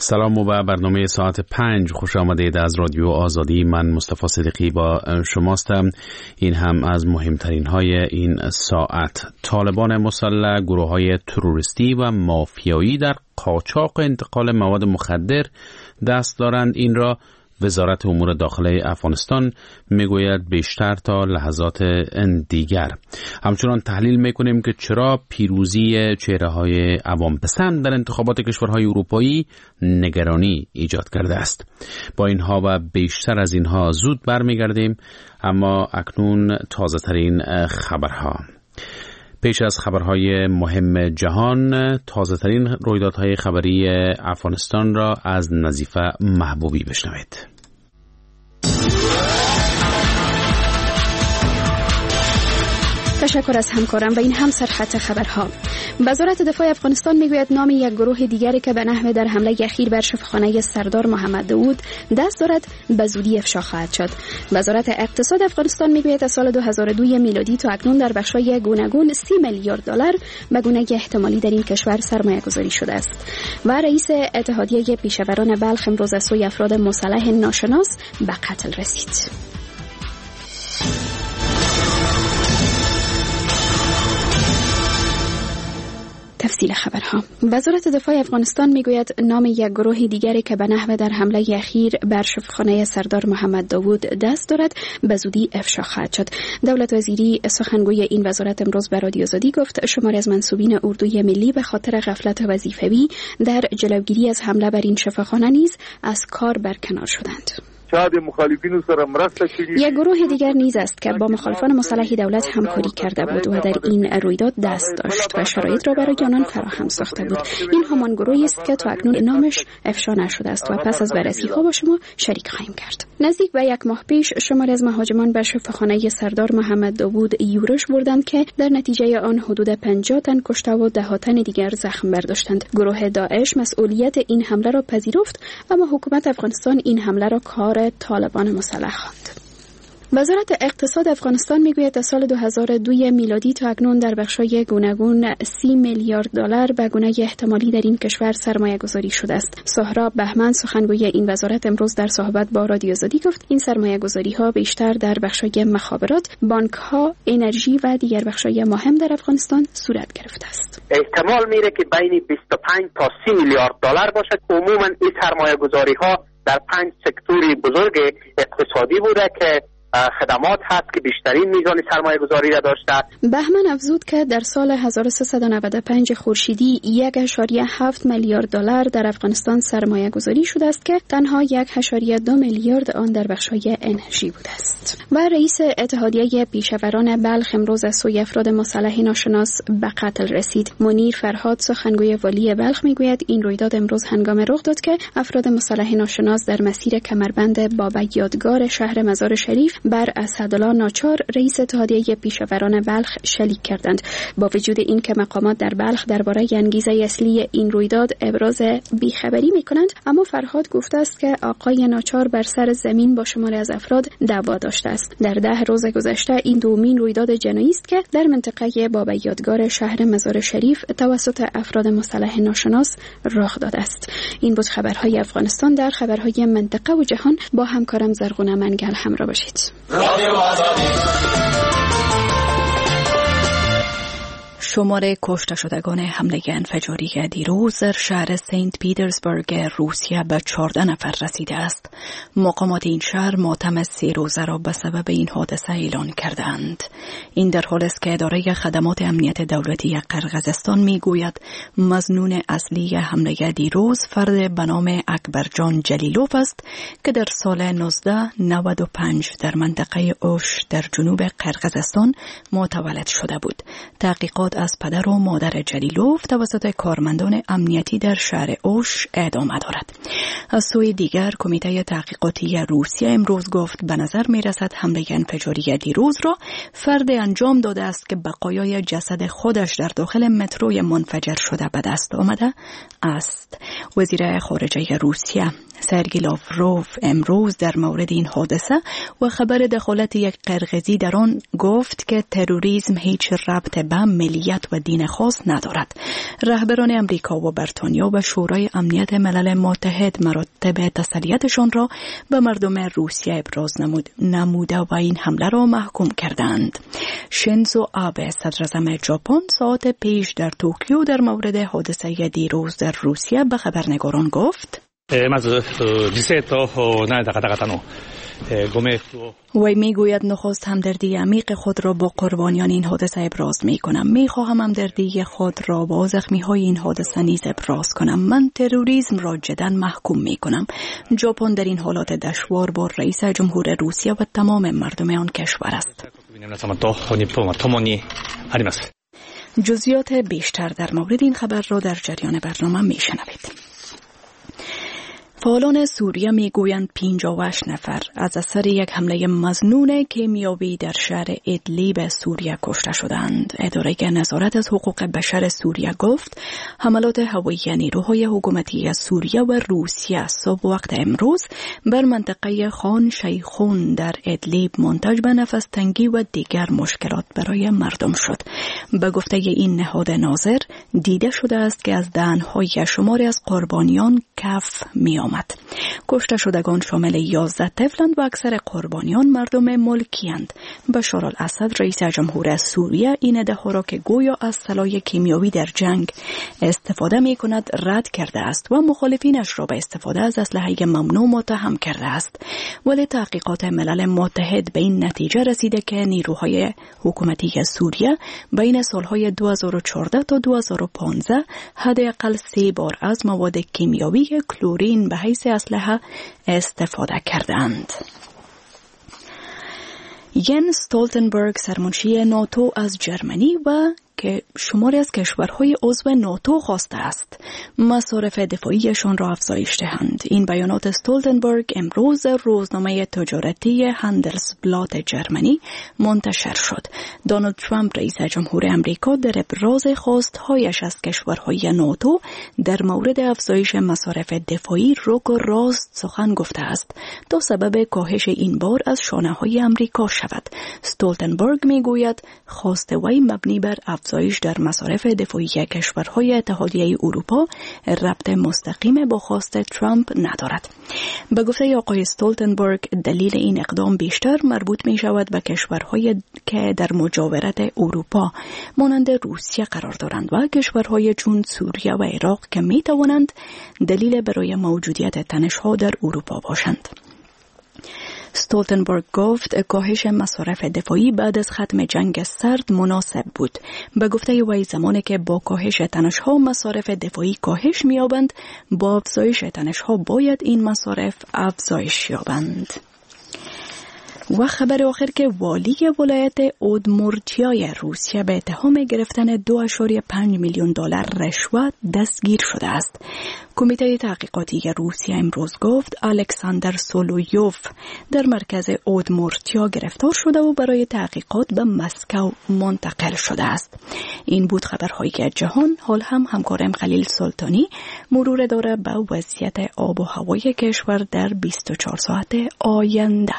سلام و به برنامه ساعت 5 خوش آمدید از رادیو آزادی. من مصطفی صدیقی با شماستم. این هم از مهمترین های این ساعت. طالبان مسلح، گروه های تروریستی و مافیایی در قاچاق انتقال مواد مخدر دست دارند. این را وزارت امور داخله افغانستان میگوید بیشتر تا لحظات دیگر. همچنان تحلیل میکنیم که چرا پیروزی چهره‌های عوام پسند در انتخابات کشورهای اروپایی نگرانی ایجاد کرده است. با اینها و بیشتر از اینها زود برمیگردیم، اما اکنون تازه ترین خبرها. پیش از خبرهای مهم جهان، تازه ترین رویدادهای خبری افغانستان را از نظیفه محبوبی بشنوید. تشکر از همکارم و این هم سرخط خبرها. وزارت دفاع افغانستان میگوید نام یک گروه دیگری که به نحو در حمله اخیر بر شفاخانه سردار محمد داوود دست دارد به زودی افشا خواهد شد. وزارت اقتصاد افغانستان میگوید از سال 2002 میلادی تا اکنون در بخش‌های گوناگون 30 میلیارد دلار به گونه احتمالی در این کشور سرمایه‌گذاری شده است. و رئیس اتحادیه پیشوران بلخ امروز از سوی افراد مسلح ناشناس به قتل رسید. تفصیل خبرها. وزارت دفاع افغانستان میگوید نام یک گروه دیگری که به نحو در حمله اخیر بر شفاخانه سردار محمد داوود دست دارد به زودی افشا خواهد شد. دولت وزیری سخنگوی این وزارت امروز به رادیو آزادی گفت شماری از منصوبین اردوی ملی به خاطر غفلت وظیفوی در جلوگیری از حمله بر این شفاخانه نیز از کار برکنار شدند. یک گروه دیگر نیز است که با مخالفان مسلح دولت همکاری کرده بود و در این رویداد دست داشت و شرایط را برای آنان فراهم ساخته بود. این همان گروهی است که تا اکنون نامش افشا نشده است و پس از بررسی‌ها با شما شریک خواهیم کرد. نزدیک به یک ماه پیش شماری از مهاجمان به شفاخانه سردار محمد داوود یورش بردند که در نتیجه آن حدود 50 تن کشته و 10 تن دیگر زخم برداشتند. گروه داعش مسئولیت این حمله را پذیرفت، اما حکومت افغانستان این حمله را کار طالبان مسلح خواند. وزارت اقتصاد افغانستان میگوید از سال 2002 میلادی تا اکنون در بخش‌های گوناگون 30 میلیارد دلار به گونه احتمالی در این کشور سرمایه گذاری شده است. سهراب بهمن سخنگوی این وزارت امروز در صحبت با رادیو آزادی گفت این سرمایه گذاری ها بیشتر در بخش‌های مخابرات، بانک ها، انرژی و دیگر بخش‌های مهم در افغانستان صورت گرفته است. احتمال میره که بین 25 تا 30 میلیارد دلار باشد. عموما این سرمایه گذاری ها در 5 سکتوری بزرگ اقتصادی بوده که خدمات هست که بیشترین میزان سرمایه گذاری را داشته. بهمن افزود که در سال 1395 خورشیدی 1.7 میلیارد دلار در افغانستان سرمایه گذاری شده است که تنها 1.2 میلیارد آن در بخش‌های انرژی بوده است. و رئیس اتحادیه پیشوران بلخ امروز از سوی افراد مسلح ناشناس به قتل رسید. منیر فرهاد سخنگوی والی بلخ میگوید این رویداد امروز هنگام رخ داد که افراد مسلح ناشناس در مسیر کمربند بابا یادگار شهر مزار شریف بر اسدالله ناچار رئیس اتحادیه پیشوران بلخ شلیک کردند. با وجود این که مقامات در بلخ درباره انگیزه اصلی این رویداد ابراز بیخبری میکنند، اما فرهاد گفته است که آقای ناچار بر سر زمین با شماری از افراد دعوا داشته است. در 10 روز گذشته این دومین رویداد جنایی است که در منطقه بابا یادگار شهر مزار شریف توسط افراد مسلح ناشناس رخ داده است. این بود خبرهای افغانستان. در خبرهای منطقه و جهان با همکارم زرغونه منگل همراه باشید. شمار کشته شدگان حمله انفجاری دیروز در شهر سنت پیترزبورگ روسیه به 14 نفر رسیده است. مقامات این شهر ماتم 3 روزه را به سبب این حادثه اعلان کردند. این در حالی است که اداره خدمات امنیت دولتی قرقزستان میگوید مظنون اصلی حمله دیروز فرد به نام اکبرجان جلیلوف است که در سال 1995 در منطقه اوش در جنوب قرقزستان متولد شده بود. تحقیقات از پدر و مادر جلیلوف توسط کارمندان امنیتی در شهر اوش ادامه دارد. از سوی دیگر کمیته تحقیقاتی روسیه امروز گفت به نظر می رسد حمله انفجاری دیروز را فرد انجام داده است که بقایای جسد خودش در داخل متروی منفجر شده به دست آمده است. وزیر خارجه روسیه سرگی لاوروف امروز در مورد این حادثه و خبر دخالت یک قرقیزی در آن گفت که تروریسم هیچ ربط به ملیت و دین خاص ندارد. رهبران امریکا و بریتانیا و شورای امنیت ملل متحد مراتب تسلیتشان را به مردم روسیه ابراز نموده و این حمله را محکوم کردند. شینزو آبه صدراعظم ژاپن ساعت پیش در توکیو در مورد حادثه دیروز در روسیه به خبرنگاران گفت وی میگوید نخست همدردی عمیق خود را با قربانیان این حادثه ابراز می کنم. می خواهم همدردی خود را با زخمی های این حادثه نیز ابراز کنم. من تروریسم را جدا محکوم می کنم. ژاپن در این حالات دشوار با رئیس جمهور روسیه و تمام مردم آن کشور است. جزئیات بیشتر در مورد این خبر را در جریان برنامه می شنوید. فعالان سوریه میگویند 58 نفر از اثر یک حمله مظنون کیمیاوی در شهر ادلیب سوریه کشته شدند. اداره نظارت از حقوق بشر سوریه گفت حملات هوایی نیروهای حکومتی سوریه و روسیه صبح وقت امروز بر منطقه خان شیخون در ادلیب منتج به نفس تنگی و دیگر مشکلات برای مردم شد. به گفته این نهاد ناظر دیده شده است که از دهن‌های شماری از قربانیان کف می‌آمد. کشته شدگان شامل 11 طفلند و اکثر قربانیان مردم ملکی‌اند. بشار الاسد رئیس جمهور سوریه این ادعا را که گویا از سلاح کیمیاوی در جنگ استفاده می‌کند رد کرده است و مخالفینش را به استفاده از اسلحه ممنوع متهم کرده است. ولی تحقیقات ملل متحد به این نتیجه رسیده که نیروهای حکومتی سوریه بین سالهای 2014 تا 2015 حداقل 3 بار از مواد کیمیاوی کلورین به حیث اسلحه استفاده کردند. ین استولتنبرگ سرمنشی ناتو از جرمنی و که شماری از کشورهای عضو ناتو خواسته است مصارف دفاعیشان را افزایش دهند. این بیانات استولتنبرگ امروز در روزنامه تجارتی هندلسبلات جرمنی منتشر شد. دونالد ترامپ رئیس جمهور امریکا در ابراز خواستهایش از کشورهای ناتو در مورد افزایش مصارف دفاعی رک و راست سخن گفته است تا سبب کاهش این بار از شانه‌های امریکا شود. استولتنبرگ میگوید خواست وی مبنی بر افزایش در مصارف دفاعی کشورهای اتحادیه اروپا ربط مستقیم با خواست ترامپ ندارد. به گفته آقای استولتنبرگ دلیل این اقدام بیشتر مربوط می شود به کشورهای که در مجاورت اروپا مانند روسیه قرار دارند و کشورهای چون سوریه و عراق که می توانند دلیل برای موجودیت تنش‌ها در اروپا باشند. استولتنبرگ گفت کاهش مصارف دفاعی بعد از ختم جنگ سرد مناسب بود. به گفته وی زمانی که با کاهش تنش‌ها مصارف دفاعی کاهش می‌یابند، با افزایش تنش‌ها باید این مصارف افزایش یابند. و خبر آخر که والی ولایت اودمورتیای روسیه به اتهام گرفتن 2.5 میلیون دلار رشوه دستگیر شده است. کمیته تحقیقاتی روسیه امروز گفت الکساندر سولویوف در مرکز اودمورتیا گرفتار شده و برای تحقیقات به مسکو منتقل شده است. این بود خبرهایی که جهان. حال هم همکارم خلیل سلطانی مرور داره به وضعیت آب و هوای کشور در 24 ساعت آینده.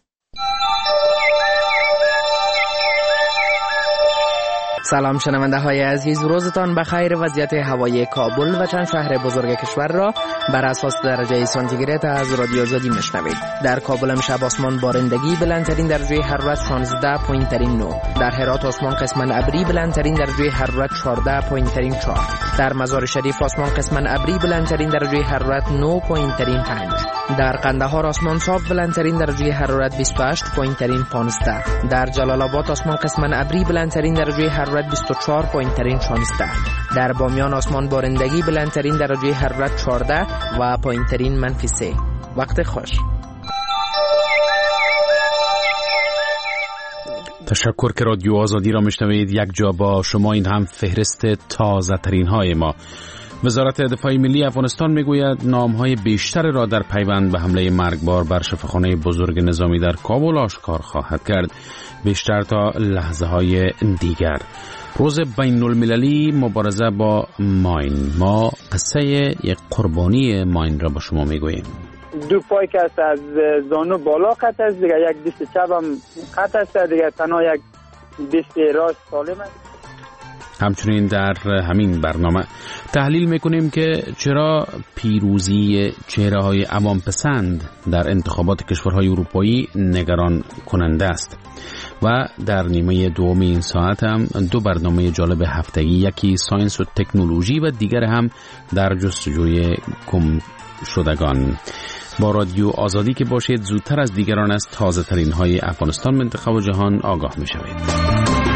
سلام شنونده های عزیز، روزتان بخیر. وضعیت هوای کابل و چند شهر بزرگ کشور را بر اساس درجه سانتیگراد از رادیو آزادی میشنوید. در کابل امشب آسمان بارندگی، بلندترین درجه حرارت 16 پایین ترین 9. در هرات آسمان قسما ابری، بلندترین درجه حرارت 14 پایین ترین 4. در مزار شریف آسمان قسما ابری، بلندترین درجه حرارت 9 پایین ترین 5. در قندهار آسمان صاف، بلندترین درجه حرارت 28 پایین ترین 15. در جلال آباد آسمان قسما ابری، بلندترین درجه حرارت 24 پایین ترین 16. در بامیان آسمان بارندگی، بلندترین درجه حرارت 14 و پایین ترین -3. وقت خوش. تشکر که رادیو آزادی را میشنوید. یک جا با شما این هم فهرست تازه ترین های ما. وزارت دفاع ملی افغانستان میگوید نامهای بیشتر را در پیوند به حمله مرگبار بر شفاخانه بزرگ نظامی در کابل آشکار خواهد کرد، بیشتر تا لحظه های دیگر. روز بین المللی مبارزه با ماین. ما قصه یک قربانی ماین را با شما میگوییم. دو پای که است از زانو بالا قطع است دیگه، یک دست چپ هم قطع است دیگه، تنها یک دست راست سالم است. همچنین در همین برنامه تحلیل میکنیم که چرا پیروزی چهره‌های عوام پسند در انتخابات کشورهای اروپایی نگران کننده است. و در نیمه دوم این ساعت هم دو برنامه جالب هفتگی، یکی ساینس و تکنولوژی و دیگر هم در جستجوی گم شدگان. با رادیو آزادی که باشید، زودتر از دیگران از تازه ترین های افغانستان، منطقه و جهان آگاه می شوید.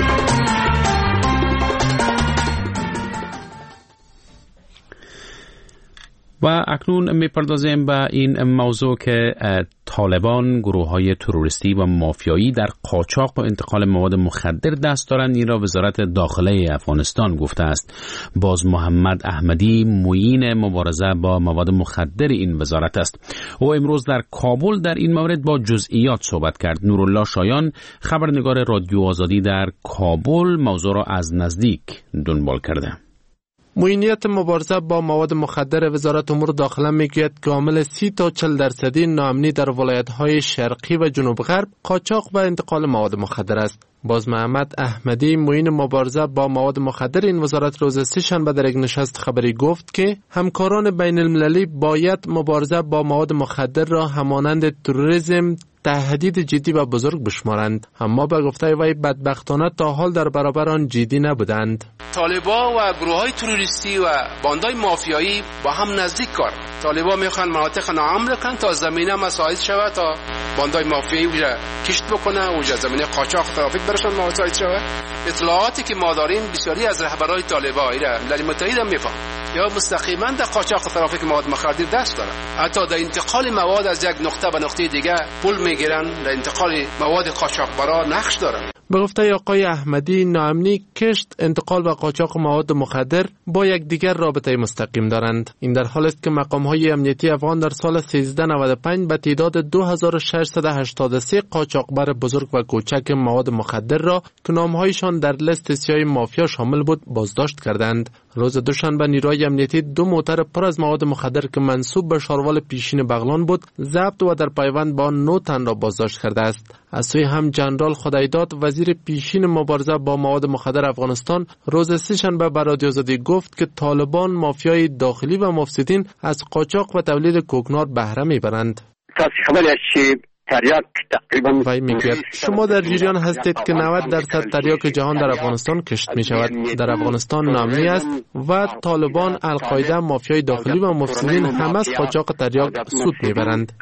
و اکنون میپردازیم به این موضوع که طالبان گروه‌های تروریستی و مافیایی در قاچاق و انتقال مواد مخدر دست دارند. این را وزارت داخله افغانستان گفته است. باز محمد احمدی معین مبارزه با مواد مخدر این وزارت است. او امروز در کابل در این مورد با جزئیات صحبت کرد. نورالله شایان، خبرنگار رادیو آزادی در کابل، موضوع را از نزدیک دنبال کرده. معینیت مبارزه با مواد مخدر وزارت امور داخله میگوید که عامل 30 تا 40% ناامنی در ولایت‌های شرقی و جنوب غرب قاچاق و انتقال مواد مخدر است. باز محمد احمدی معین مبارزه با مواد مخدر این وزارت روز سه‌شنبه در یک نشست خبری گفت که همکاران بین المللی باید مبارزه با مواد مخدر را همانند تروریسم تهدید جدی و بزرگ بشمارند، اما به گفته وی بدبختانه تا حال در برابر آن جدی نبودند. طالبان و گروه‌های تروریستی و باندهای مافیایی با هم نزدیک کار. طالبان میخوان مناطق ناامن کن تا زمینه مساعد شود، تا باندهای مافیایی وجا کشت بکنه، وجا زمینه قاچاق ترافیک برشان مساعد شود. اطلاعاتی که ما داریم بسیاری از رهبرای طالبان ملل متحد هم میفهم یا مستقیما در قاچاق ترافیک مواد مخدر دست دارن. حتی در انتقال مواد از یک نقطه به نقطه دیگه پول میگیرن، در انتقال مواد قاچاقبرا نقش دارن. به گفته آقای احمدی، ناامنی، کشت، انتقال و قاچاق مواد مخدر با یکدیگر رابطه مستقیم دارند. این در حالی است که مقام‌های امنیتی افغان در سال 1395 به تعداد 2683 قاچاقبر بزرگ و کوچک مواد مخدر را که نام‌هایشان در لیست سیاه مافیا شامل بود بازداشت کردند. روز دوشنبه نیروهای امنیتی 2 موتر پر از مواد مخدر که منسوب به شاروال پیشین بغلان بود ضبط و در پیوند با 9 تن را بازداشت کرده است. از سوی هم جنرال خدایداد، وزیر پیشین مبارزه با مواد مخدر افغانستان، روز سه‌شنبه به رادیو آزادی گفت که طالبان، مافیای داخلی و مفسدین از قاچاق و تولید کوکنار بهره میبرند. وی میگوید شما در جریان هستید که 90% تریاک جهان در افغانستان کشت می شود. در افغانستان ناامنی است و طالبان، القاعده، مافیای داخلی و مفسدین همه از قاچاق تریاک سود میبرند.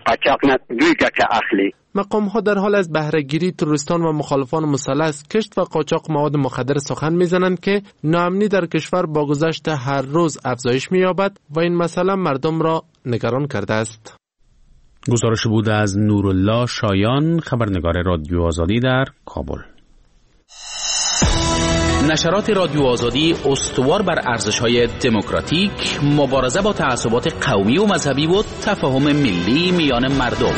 مقام ها در حال از بهره گیری تروریستان و مخالفان مسلح از کشت و قاچاق مواد مخدر سخن میزنند که ناامنی در کشور با گذشت هر روز افزایش مییابد و این مسئله مردم را نگران کرده است. گزارش بود از نورالله شایان، خبرنگار رادیو آزادی در کابل. نشرات رادیو آزادی استوار بر ارزش‌های دموکراتیک، مبارزه با تعصبات قومی و مذهبی و تفاهم ملی میان مردم.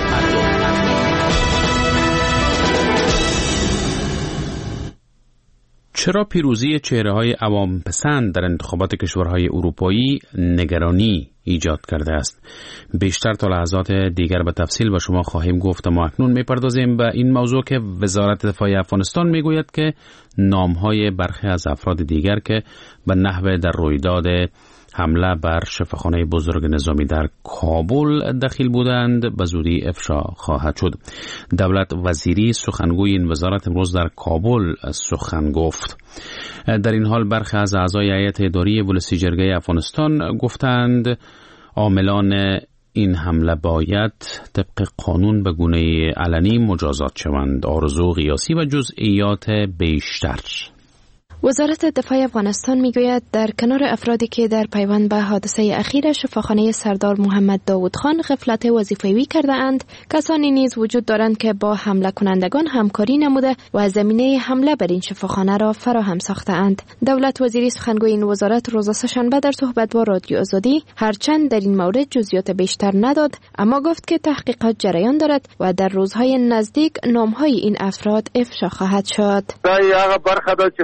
چرا پیروزی چهره‌های عوام پسند در انتخابات کشورهای اروپایی نگرانی ایجاد کرده است؟ بیشتر تا لحظات دیگر به تفصیل به شما خواهیم گفت. ما اکنون میپردازیم به این موضوع که وزارت دفاع افغانستان میگوید که نامهای برخی از افراد دیگر که به نحو در رویداد حمله بر شفاخانه بزرگ نظامی در کابل دخیل بودند به زودی افشا خواهد شد. دولت وزیری سخنگوی این وزارت امروز در کابل سخن گفت. در این حال برخی از اعضای هیئت اداری ولسیجرگه افغانستان گفتند عاملان این حمله باید طبق قانون به گونه علنی مجازات شوند. آرزو قیاسی و جزئیات بیشتر. وزارت دفاع افغانستان میگوید در کنار افرادی که در پیوند به حادثه اخیر شفاخانه سردار محمد داود خان غفلت وظیفوی کرده اند، کسانی نیز وجود دارند که با حمله کنندگان همکاری نموده و زمینه حمله بر این شفاخانه را فراهم ساخته اند. دولت وزیری سخنگوی این وزارت روز سه‌شنبه در صحبت با رادیو آزادی هرچند در این مورد جزئیات بیشتر نداد، اما گفت که تحقیقات جریان دارد و در روزهای نزدیک نامهای این افراد افشا خواهد شد. هغه برخه ده چې غفلت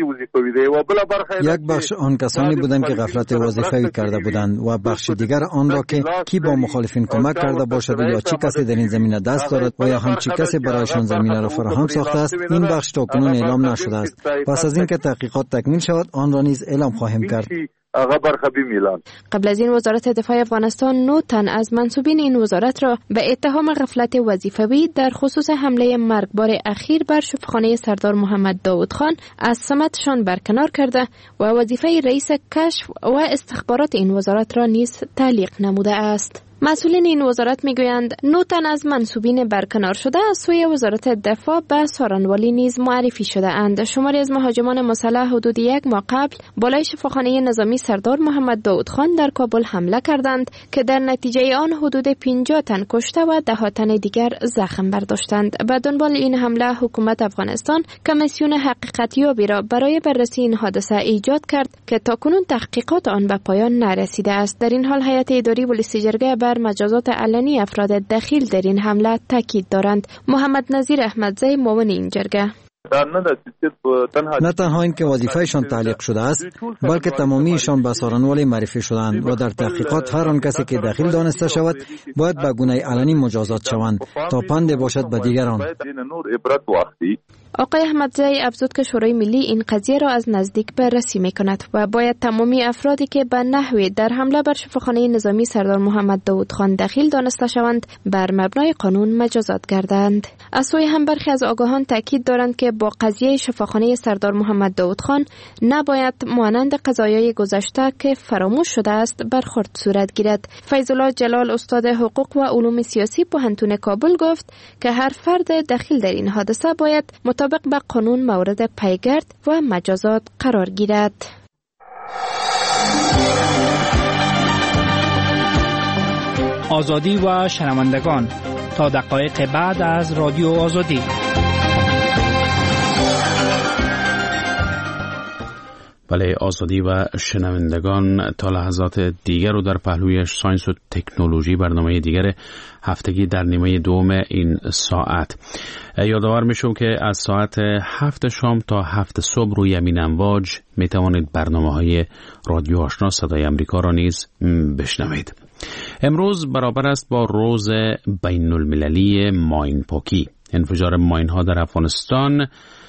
وظیفوی دی و بلا برخه یک بخش آن کسانی بودند که غفلت وظیفوی کرده بودند و بخش دیگر آن را که کی با مخالفین کمک کرده باشد یا چی کسی در این زمینه دست دارد و یا هم چی کسی برایشان زمینه را فراهم ساخته است، این بخش تاکنون اعلام نشده است. پس از اینکه تحقیقات تکمیل شود آن را نیز اعلام خواهیم کرد. قبل از این وزارت دفاع افغانستان 9 تن از منصوبین این وزارت را به اتهام غفلت وظیفوی در خصوص حمله مرگبار اخیر بر شفاخانه سردار محمد داود خان از سمتشان برکنار کرده و وظیفه رئیس کشف و استخبارات این وزارت را نیز تعلیق نموده است. مسئولین این وزارت میگویند 9 تن از منصوبین برکنار شده از سوی وزارت دفاع به سارنوالی نیز معرفی شده اند. شماری از مهاجمان مسلح حدود 1 ماه قبل بالای شفاخانه نظامی سردار محمد داود خان در کابل حمله کردند که در نتیجه آن حدود 50 تن کشته و 10 تن دیگر زخم برداشتند. به دنبال این حمله حکومت افغانستان کمیسیون حقیقتیابی را برای بررسی این حادثه ایجاد کرد که تاکنون تحقیقات آن به پایان نرسیده است. در این حال هیئت اداری پلیس جرگه بر مجازات علنی افراد دخیل در این حمله تاکید دارند. محمد نظیر احمدزی معاون این جرگه: نه تنها اینکه وظیفهشان تعلیق شده است بلکه تمامیشان به سارنوالی معرفی شدند و در تحقیقات هر آن کسی که دخیل دانسته شود باید به گونه علنی مجازات شوند تا پند باشد به دیگران. آقای احمدزی افزود که شورای ملی این قضیه را از نزدیک بررسی می‌کند و باید تمامی افرادی که به نحوی در حمله بر شفاخانه نظامی سردار محمد داود خان دخیل دانسته شوند بر مبنای قانون مجازات گردند. از سوی هم برخی از آگاهان تاکید دارند که با قضیه شفاخانه سردار محمد داود خان نباید مانند قضایای گذشته که فراموش شده است برخورد صورت گیرد. فیض الله جلال استاد حقوق و علوم سیاسی پوهنتون کابل گفت که هر فرد دخیل در این حادثه باید مطابق به قانون مورد پیگرد و مجازات قرار گیرد. آزادی و شنوندگان تا دقایق بعد از رادیو آزادی. بله، آزادی و شنوندگان، تا لحظات دیگر رو در پهلوی ساینس و تکنولوژی برنامه دیگر هفتگی در نیمه دوم این ساعت. یادآور میشم که از ساعت 7 شام تا 7 صبح روی همین امواج می توانید برنامه‌های رادیو آشنا صدای امریکا را نیز بشنوید. امروز برابر است با روز بین المللی ماین پاکی. انفجار ماین ها در افغانستان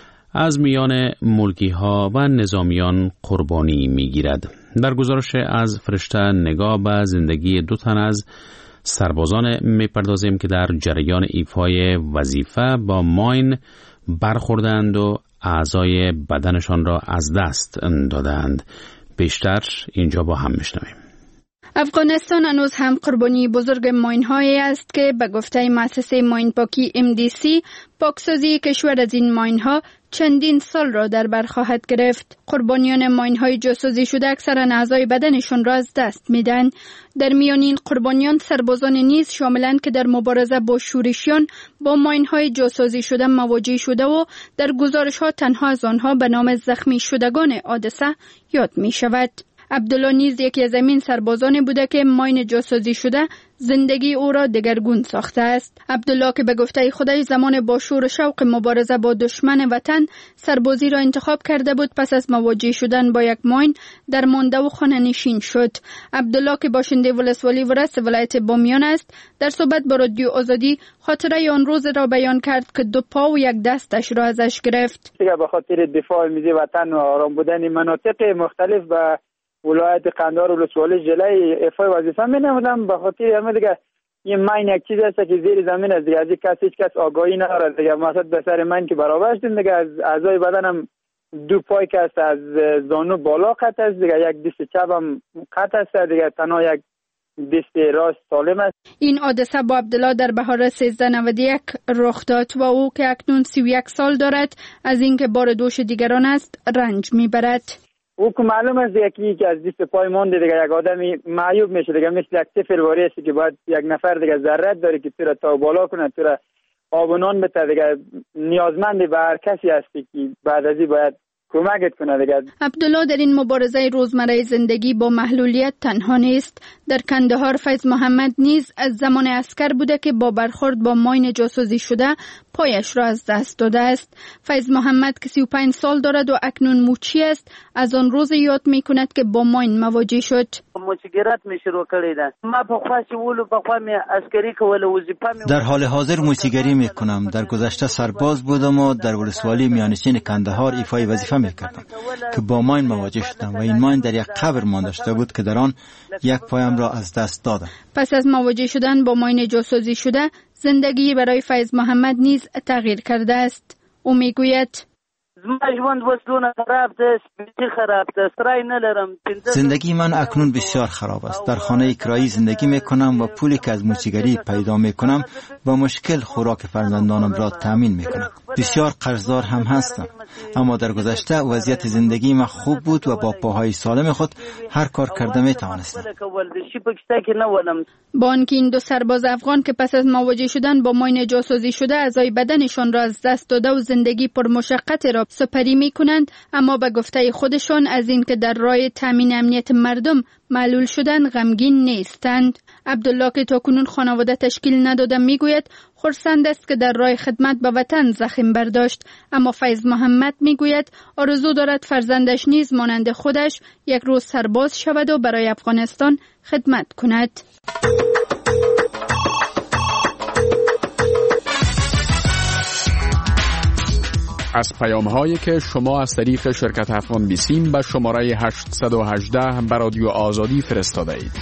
از میان ملکی ها و نظامیان قربانی می گیرد. در گزارش از فرشته نگاه به زندگی 2 تن از سربازان می پردازیم که در جریان ایفای وظیفه با ماین برخوردند و اعضای بدنشان را از دست دادند. بیشتر اینجا با هم میشنویم. افغانستان هنوز هم قربانی بزرگ ماین هایی است که به گفته مؤسسه ماین پاکی MDC پاکسازی کشور از این ماین ها چندین سال را در بر خواهد گرفت. قربانیان ماین های جاسازی شده اکثرا اعضای بدنشان را از دست میدن. در میان این قربانیان سربازان نیز شاملند که در مبارزه با شورشیان با ماین های جاسازی شده مواجه شده و در گزارش ها تنها از آنها به نام زخمی شدگان حادثه یاد می شود. عبدالله نیز یکی از این سربازانی بوده که ماین جاسازی شده زندگی او را دگرگون ساخته است. عبدالله که به گفته خودش زمان با شور و شوق مبارزه با دشمن وطن سربازی را انتخاب کرده بود، پس از مواجه شدن با یک ماین درمانده و خانه نشین شد. عبدالله که باشنده ولسوالی ورس ولایت بامیان است، در صحبت با رادیو آزادی خاطره آن روز را بیان کرد که 2 پا و 1 دستش را ازش گرفت. به خاطر دفاع ملی وطن و آرام بودن مناطق مختلف و ولایت قندهار و ولسوالی جلوی ایفای وظیفه می نمودم. به خاطر همه دیگه این ماین یک چیز است که زیر زمین است دیگه، از هیچ کس آگاهی نداره دیگه. مثلا به سر ماین که برابر شدیم دیگه، از اعضای بدنم 2 پای که است از زانو بالا قطع است دیگه، 1 دست چپم قطع است دیگه، تنها 1 دست راست سالم است. این حادثه با عبدالله در بهار 1391 رخ داد و او که اکنون 31 سال دارد از اینکه بار دوش دیگران است رنج میبرد. او که معلوم است یکی از دست پای مونده دیگه، یک آدمی معیوب میشه دیگه، مثل یک طفل واری است که باید یک نفر دیگه ضرورت داره که تو را تا بالا کنه، تو را آب و نان بده دیگه، نیازمند به هر کسی هستی که بعد از این باید کمکت کنه دیگه. عبدالله در این مبارزه روزمره زندگی با محلولیت تنها نیست. در کندهار فیض محمد نیز از زمان عسکر بوده که با برخورد با ماین جاسوزی شده پایش را از دست داده است. فیض محمد که 35 سال دارد و اکنون موچی است، از آن روز یاد می کند که با ماین مواجه شد. موچیگرات می شروع کردید. ما په خاصی ولو په خوا می عسکری کول وظیفه می. در حال حاضر موچیگری می کنم. در گذشته سرباز بودم و در ولسوالی میانشین کندهار ایفای وظیفه می کردم که با ماین مواجه شدم و این ماین در یک قبر مان داشته بود که در آن یک پایم را از دست دادم. پس از مواجه شدن با ماین جاسوزی شده، زندگی برای فیض محمد نیز تغییر کرده است. او میگوید زندگی من اکنون بسیار خراب است. در خانه کرایی زندگی می کنم و پولی که از موچیگری پیدا می کنم با مشکل خوراک فرزندانم را تامین می کنم. بسیار قرضدار هم هستم، اما در گذشته وضعیت زندگی من خوب بود و با پاهای سالم خود هر کار کرده می توانستم. با آنکه این دو سرباز افغان که پس از مواجه شدن با ماین جاسوزی شده اعضای بدنشان را از دست داده و زندگی پرمشقت را سپری می کنند، اما به گفته خودشان از اینکه در راه تامین امنیت مردم معلول شدن غمگین نیستند. عبدالله که تاکنون خانواده تشکیل نداده میگوید خرسند است که در راه خدمت به وطن زخم برداشت، اما فیض محمد میگوید آرزو دارد فرزندش نیز مانند خودش یک روز سرباز شود و برای افغانستان خدمت کند. از پیام‌هایی که شما از طریق شرکت افغان بیسیم به شماره 818 به رادیو آزادی فرستاده اید.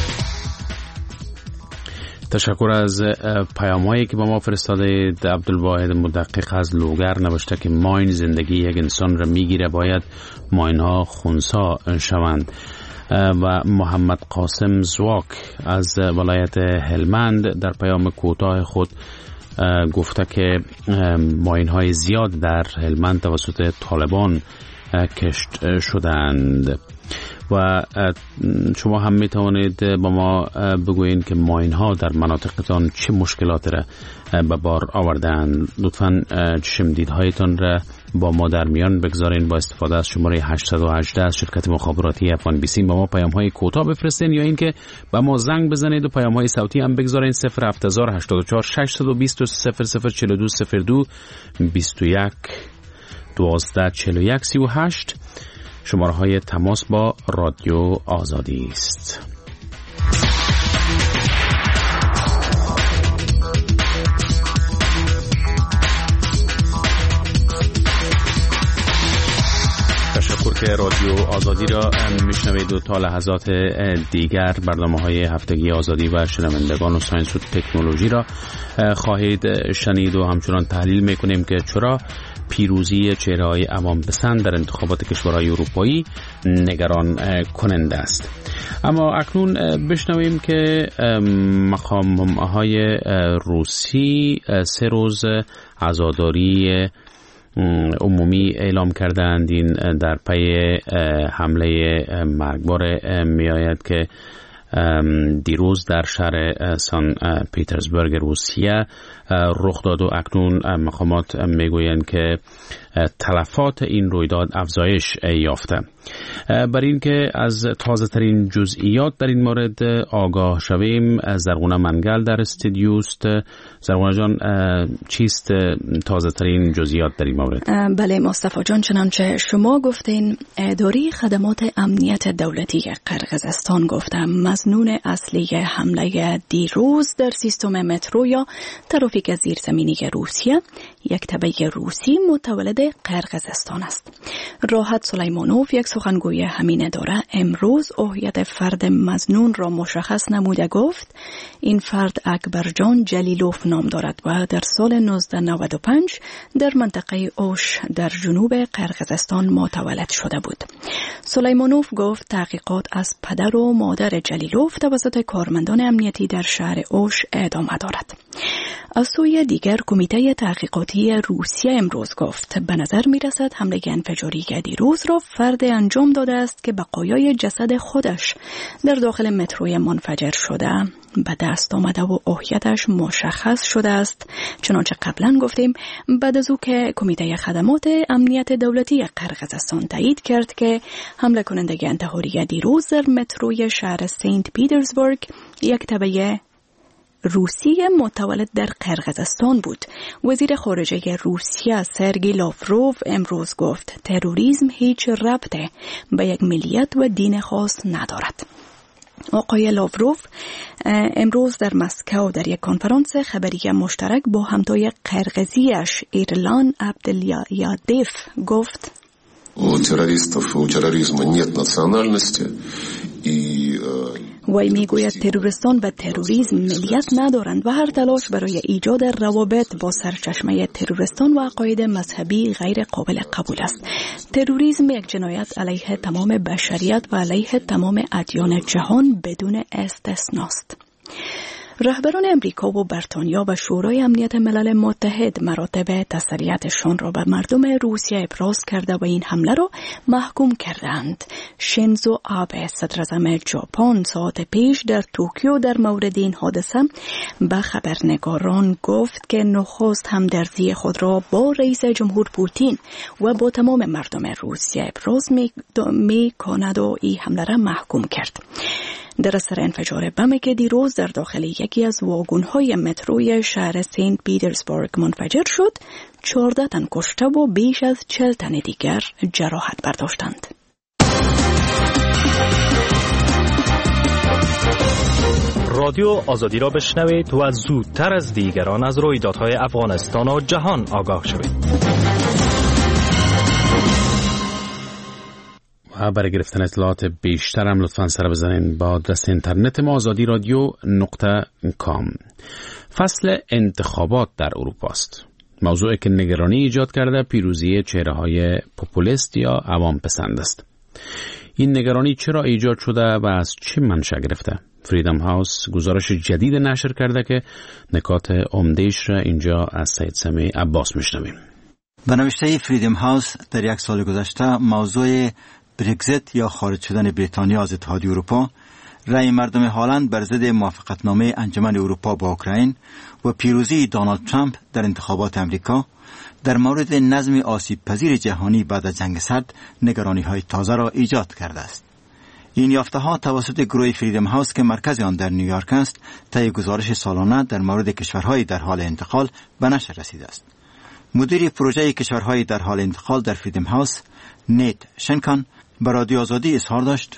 تشکر از پیام‌هایی که با ما فرستاده اید. عبدالواحد مدقق از لوگر نوشته که ماین زندگی یک انسان را میگیره، باید ماین‌ها خنثی شوند. و محمد قاسم زواک از ولایت هلمند در پیام کوتاه خود گفته که ماین‌های زیاد در هلمند توسط طالبان کشت شدند و شما هم می توانید با ما بگویید که ماین‌ها در مناطقتان چه مشکلات را به بار آوردند. لطفاً چشم دیدهایتان را با ما در میان بگذارین با استفاده از شماره 818 از شرکت مخابراتی افغان بیسیم با ما پیام‌های کوتاه بفرستین یا اینکه با ما زنگ بزنید و پیام‌های صوتی هم بگذارین 07084 620 0042 02 21 12 41 38 شماره های تماس با رادیو آزادی است. تشکر که رادیو آزادی را میشنوید و تا لحظات دیگر برنامه‌های هفتگی آزادی و شنوندگان و ساینس و تکنولوژی را خواهید شنید و همچنان تحلیل میکنیم که چرا پیروزی چهره‌های عوام پسند در انتخابات کشورهای اروپایی نگران کننده است. اما اکنون بشنویم که مقام‌های روسی 3 روز عزاداری عمومی اعلام کردند. این در پی حمله مرگبار میآید که دیروز در شهر سن پیترزبورگ روسیه رخ داد و اکنون مقامات میگویند که تلفات این رویداد افزایش یافته. برای اینکه از تازه ترین جزئیات در این مورد آگاه شویم، زرغونه منگل در استودیو است. زرغونه جان، چیست تازه ترین جزئیات در این مورد؟ بله مصطفی جان، چنانچه شما گفتین، اداره خدمات امنیت دولتی قرقیزستان گفتم مظنون اصلی حمله دیروز در سیستم مترو یا ترافیک زیرزمینی روسیه یک تبع روسی متولد قرقیزستان است. راحت سلیمانوف، یک سخنگوی همین اداره، امروز هویت فرد مظنون را مشخص نموده گفت این فرد اکبرجان جلیلوف نام دارد و در سال 1995 در منطقه اوش در جنوب قرقیزستان متولد شده بود. سلیمانوف گفت تحقیقات از پدر و مادر جلیلوف توسط کارمندان امنیتی در شهر اوش ادامه دارد. از سوی دیگر کمیته تحقیقاتی روسیه امروز گفت به نظر می رسد حمله انفجاری که دیروز را فرد انجام داده است که بقایای جسد خودش در داخل متروی منفجر شده به دست آمده و هویتش مشخص شده است. چنانچه قبلا گفتیم بعد از او که کمیته خدمات امنیت دولتی قرقیزستان تایید کرد که حمله کننده انتحاری دیروز در متروی شهر سنت پیترزبورگ یک تبعه روسی متولد در قرقیزستان بود. وزیر خارجه روسیه سرگئی لاوروف امروز گفت تروریسم هیچ ربطی به یک ملیت و دین خاص ندارد. آقای لاوروف امروز در مسکو در یک کنفرانس خبری مشترک با همتای قرقیزیش ایرلان عبدالیادیف گفت у терроризма нет национальности и وی میگوید تروریستان و تروریسم ملیت ندارند و هر تلاش برای ایجاد روابط با سرچشمه تروریستان و عقاید مذهبی غیر قابل قبول است. تروریسم یک جنایت علیه تمام بشریت و علیه تمام ادیان جهان بدون استثناست. رهبران امریکا و بریتانیا و شورای امنیت ملل متحد مراتب تسلیتشان را به مردم روسیه ابراز کرده و این حمله را محکوم کردند. شینزو آبه صدر اعظم ژاپن ساعت پیش در توکیو در مورد این حادثه به خبرنگاران گفت که نخست همدردی خود را با رئیس جمهور پوتین و با تمام مردم روسیه ابراز می کند و این حمله را محکوم کرد. در اثر انفجار بم که دیروز در داخل یکی از واگن‌های متروی شهر سنت پیترزبورگ منفجر شد، 14 تن کشته و بیش از 40 تن دیگر جراحت برداشتند. رادیو آزادی را بشنوید و زودتر از دیگران از رویدادهای افغانستان و جهان آگاه شوید. و برای گرفتن اطلاعات بیشتر هم لطفاً سر بزنین با آدرس اینترنت ما azadi.radio.com. فصل انتخابات در اروپا است. موضوعی که نگرانی ایجاد کرده پیروزی چهره‌های پوپولیست یا عوام پسند است. این نگرانی چرا ایجاد شده و از چه منشأ گرفته؟ فریدم هاوس گزارش جدید نشر کرده که نکات عمده‌اش را اینجا از سید سمیع عباس میشنویم. به نوشته فریدم هاوس در یک سال گذشته موضوع برگزیت یا خارج شدن بریتانیا از اتحادیه اروپا، رأی مردم هالند بر ضد موافقتنامه انجمن اروپا با اوکراین و پیروزی دونالد ترامپ در انتخابات امریکا در مورد نظم آسیب پذیر جهانی بعد از جنگ سرد نگرانی‌های تازه را ایجاد کرده است. این یافته‌ها توسط گروه فریدم هاوس که مرکز آن در نیویورک است، طی گزارش سالانه در مورد کشورهای در حال انتقال به نشر رسیده است. مدیر پروژه کشورهای در حال انتقال در فریدم هاوس، نیت شنکان، به رادیو آزادی اظهار داشت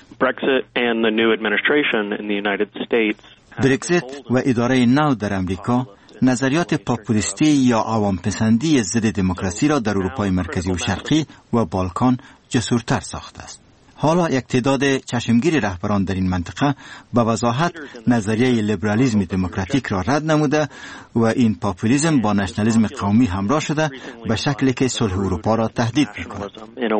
برگزیت و اداره نو در امریکا نظریات پاپولیستی یا عوام پسندی ضد دموکراسی را در اروپای مرکزی و شرقی و بالکان جسورتر ساخته است. حالا یک تعداد چشمگیر رهبران در این منطقه به وضاحت نظریه لیبرالیسم دموکراتیک را رد نموده و این پاپولیسم با نشنالیسم قومی همراه شده به شکلی که صلح اروپا را تهدید می‌کند.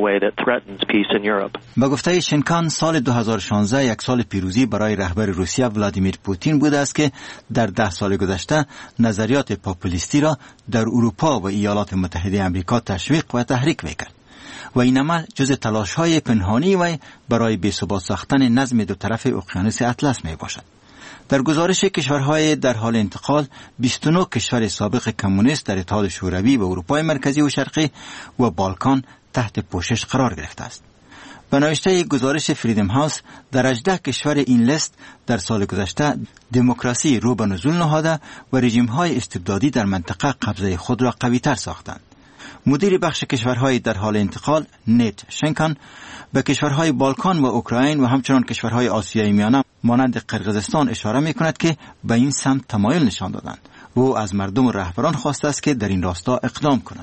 به گفته شنکان سال 2016 یک سال پیروزی برای رهبر روسیه ولادیمیر پوتین بوده است که در 10 سال گذشته نظریات پاپولیستی را در اروپا و ایالات متحده آمریکا تشویق و تحریک می‌کرد. و این عمل جز تلاش‌های پنهانی و برای بی‌ثبات ساختن نظم دو طرف اقیانوس اطلس می باشد. در گزارش کشورهای در حال انتقال 29 کشور سابق کمونیست در اتحاد شوروی و اروپای مرکزی و شرقی و بالکان تحت پوشش قرار گرفته است. به نوشته گزارش فریدم هاوس در 18 کشور این لیست در سال گذشته دموکراسی رو به نزول نهاده و رژیم‌های استبدادی در منطقه قبضه خود را قوی‌تر ساختند. مدیر بخش کشورهای در حال انتقال نیت شنکان به کشورهای بالکان و اوکراین و همچنان کشورهای آسیای میانه مانند قرقیزستان اشاره می‌کند که به این سمت تمایل نشان دادند و از مردم و رهبران خواسته است که در این راستا اقدام کنند.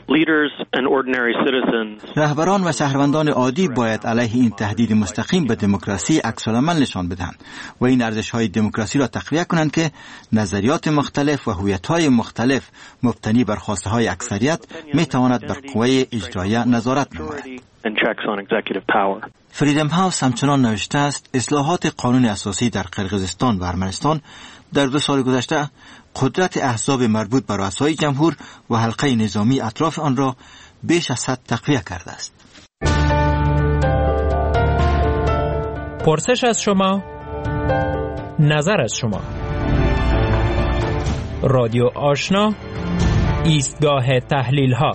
رهبران و شهروندان عادی باید علیه این تهدید مستقیم به دموکراسی عکس‌العمل نشان بدهند و این ارزش‌های دموکراسی را تقویت کنند که نظریات مختلف و هویت‌های مختلف مبتنی بر خواسته‌های اکثریت می‌تواند بر قوه اجراییه نظارت نماید. فریدم هاوس همچنان نوشته است اصلاحات قانون اساسی در قرقیزستان و ارمنستان در 2 سال گذشته قدرت احزاب مربوط به رؤسای جمهور و حلقه نظامی اطراف آن را بیش از حد تقویه کرده است. پرسش از شما، نظر از شما. رادیو آشنا، ایستگاه تحلیل ها.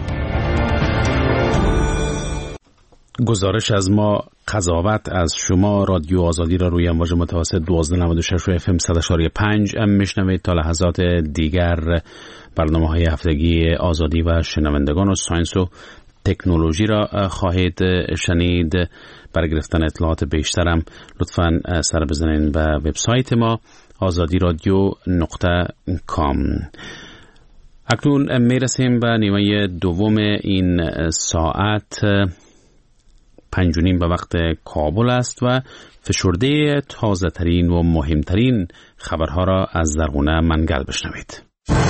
گزارش از ما، قضاوت از شما. رادیو آزادی را روی امواج متوسط 1296 و FM 100.5 میشنوید. تا لحظات دیگر برنامه‌های هفتگی آزادی و شنوندگان و ساینس و تکنولوژی را خواهید شنید. برای گرفتن اطلاعات بیشترم لطفاً سر بزنید به وبسایت ما azadiradyo.com. اکنون میرسیم به نیمه دوم این ساعت. 5:30 به وقت کابل است و فشرده تازه ترین و مهمترین خبرها را از زرغونه منگل بشنوید.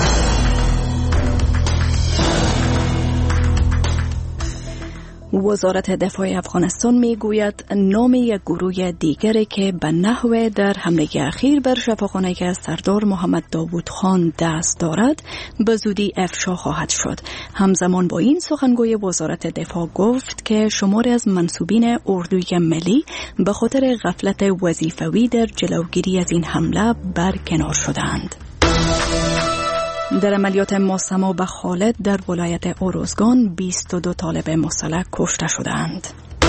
وزارت دفاع افغانستان میگوید نام یک گروه دیگری که به نحو در حمله اخیر بر شفاخانه سردار محمد داوود خان دست دارد به زودی افشا خواهد شد. همزمان با این سخنگوی وزارت دفاع گفت که شماری از منسوبین اردوی ملی به خاطر غفلت وظیفوی در جلوگیری از این حمله برکنار شدند. در عملیات ماسما به خالد در ولایت اروزگان 22 طالب مسلح کشته شدند.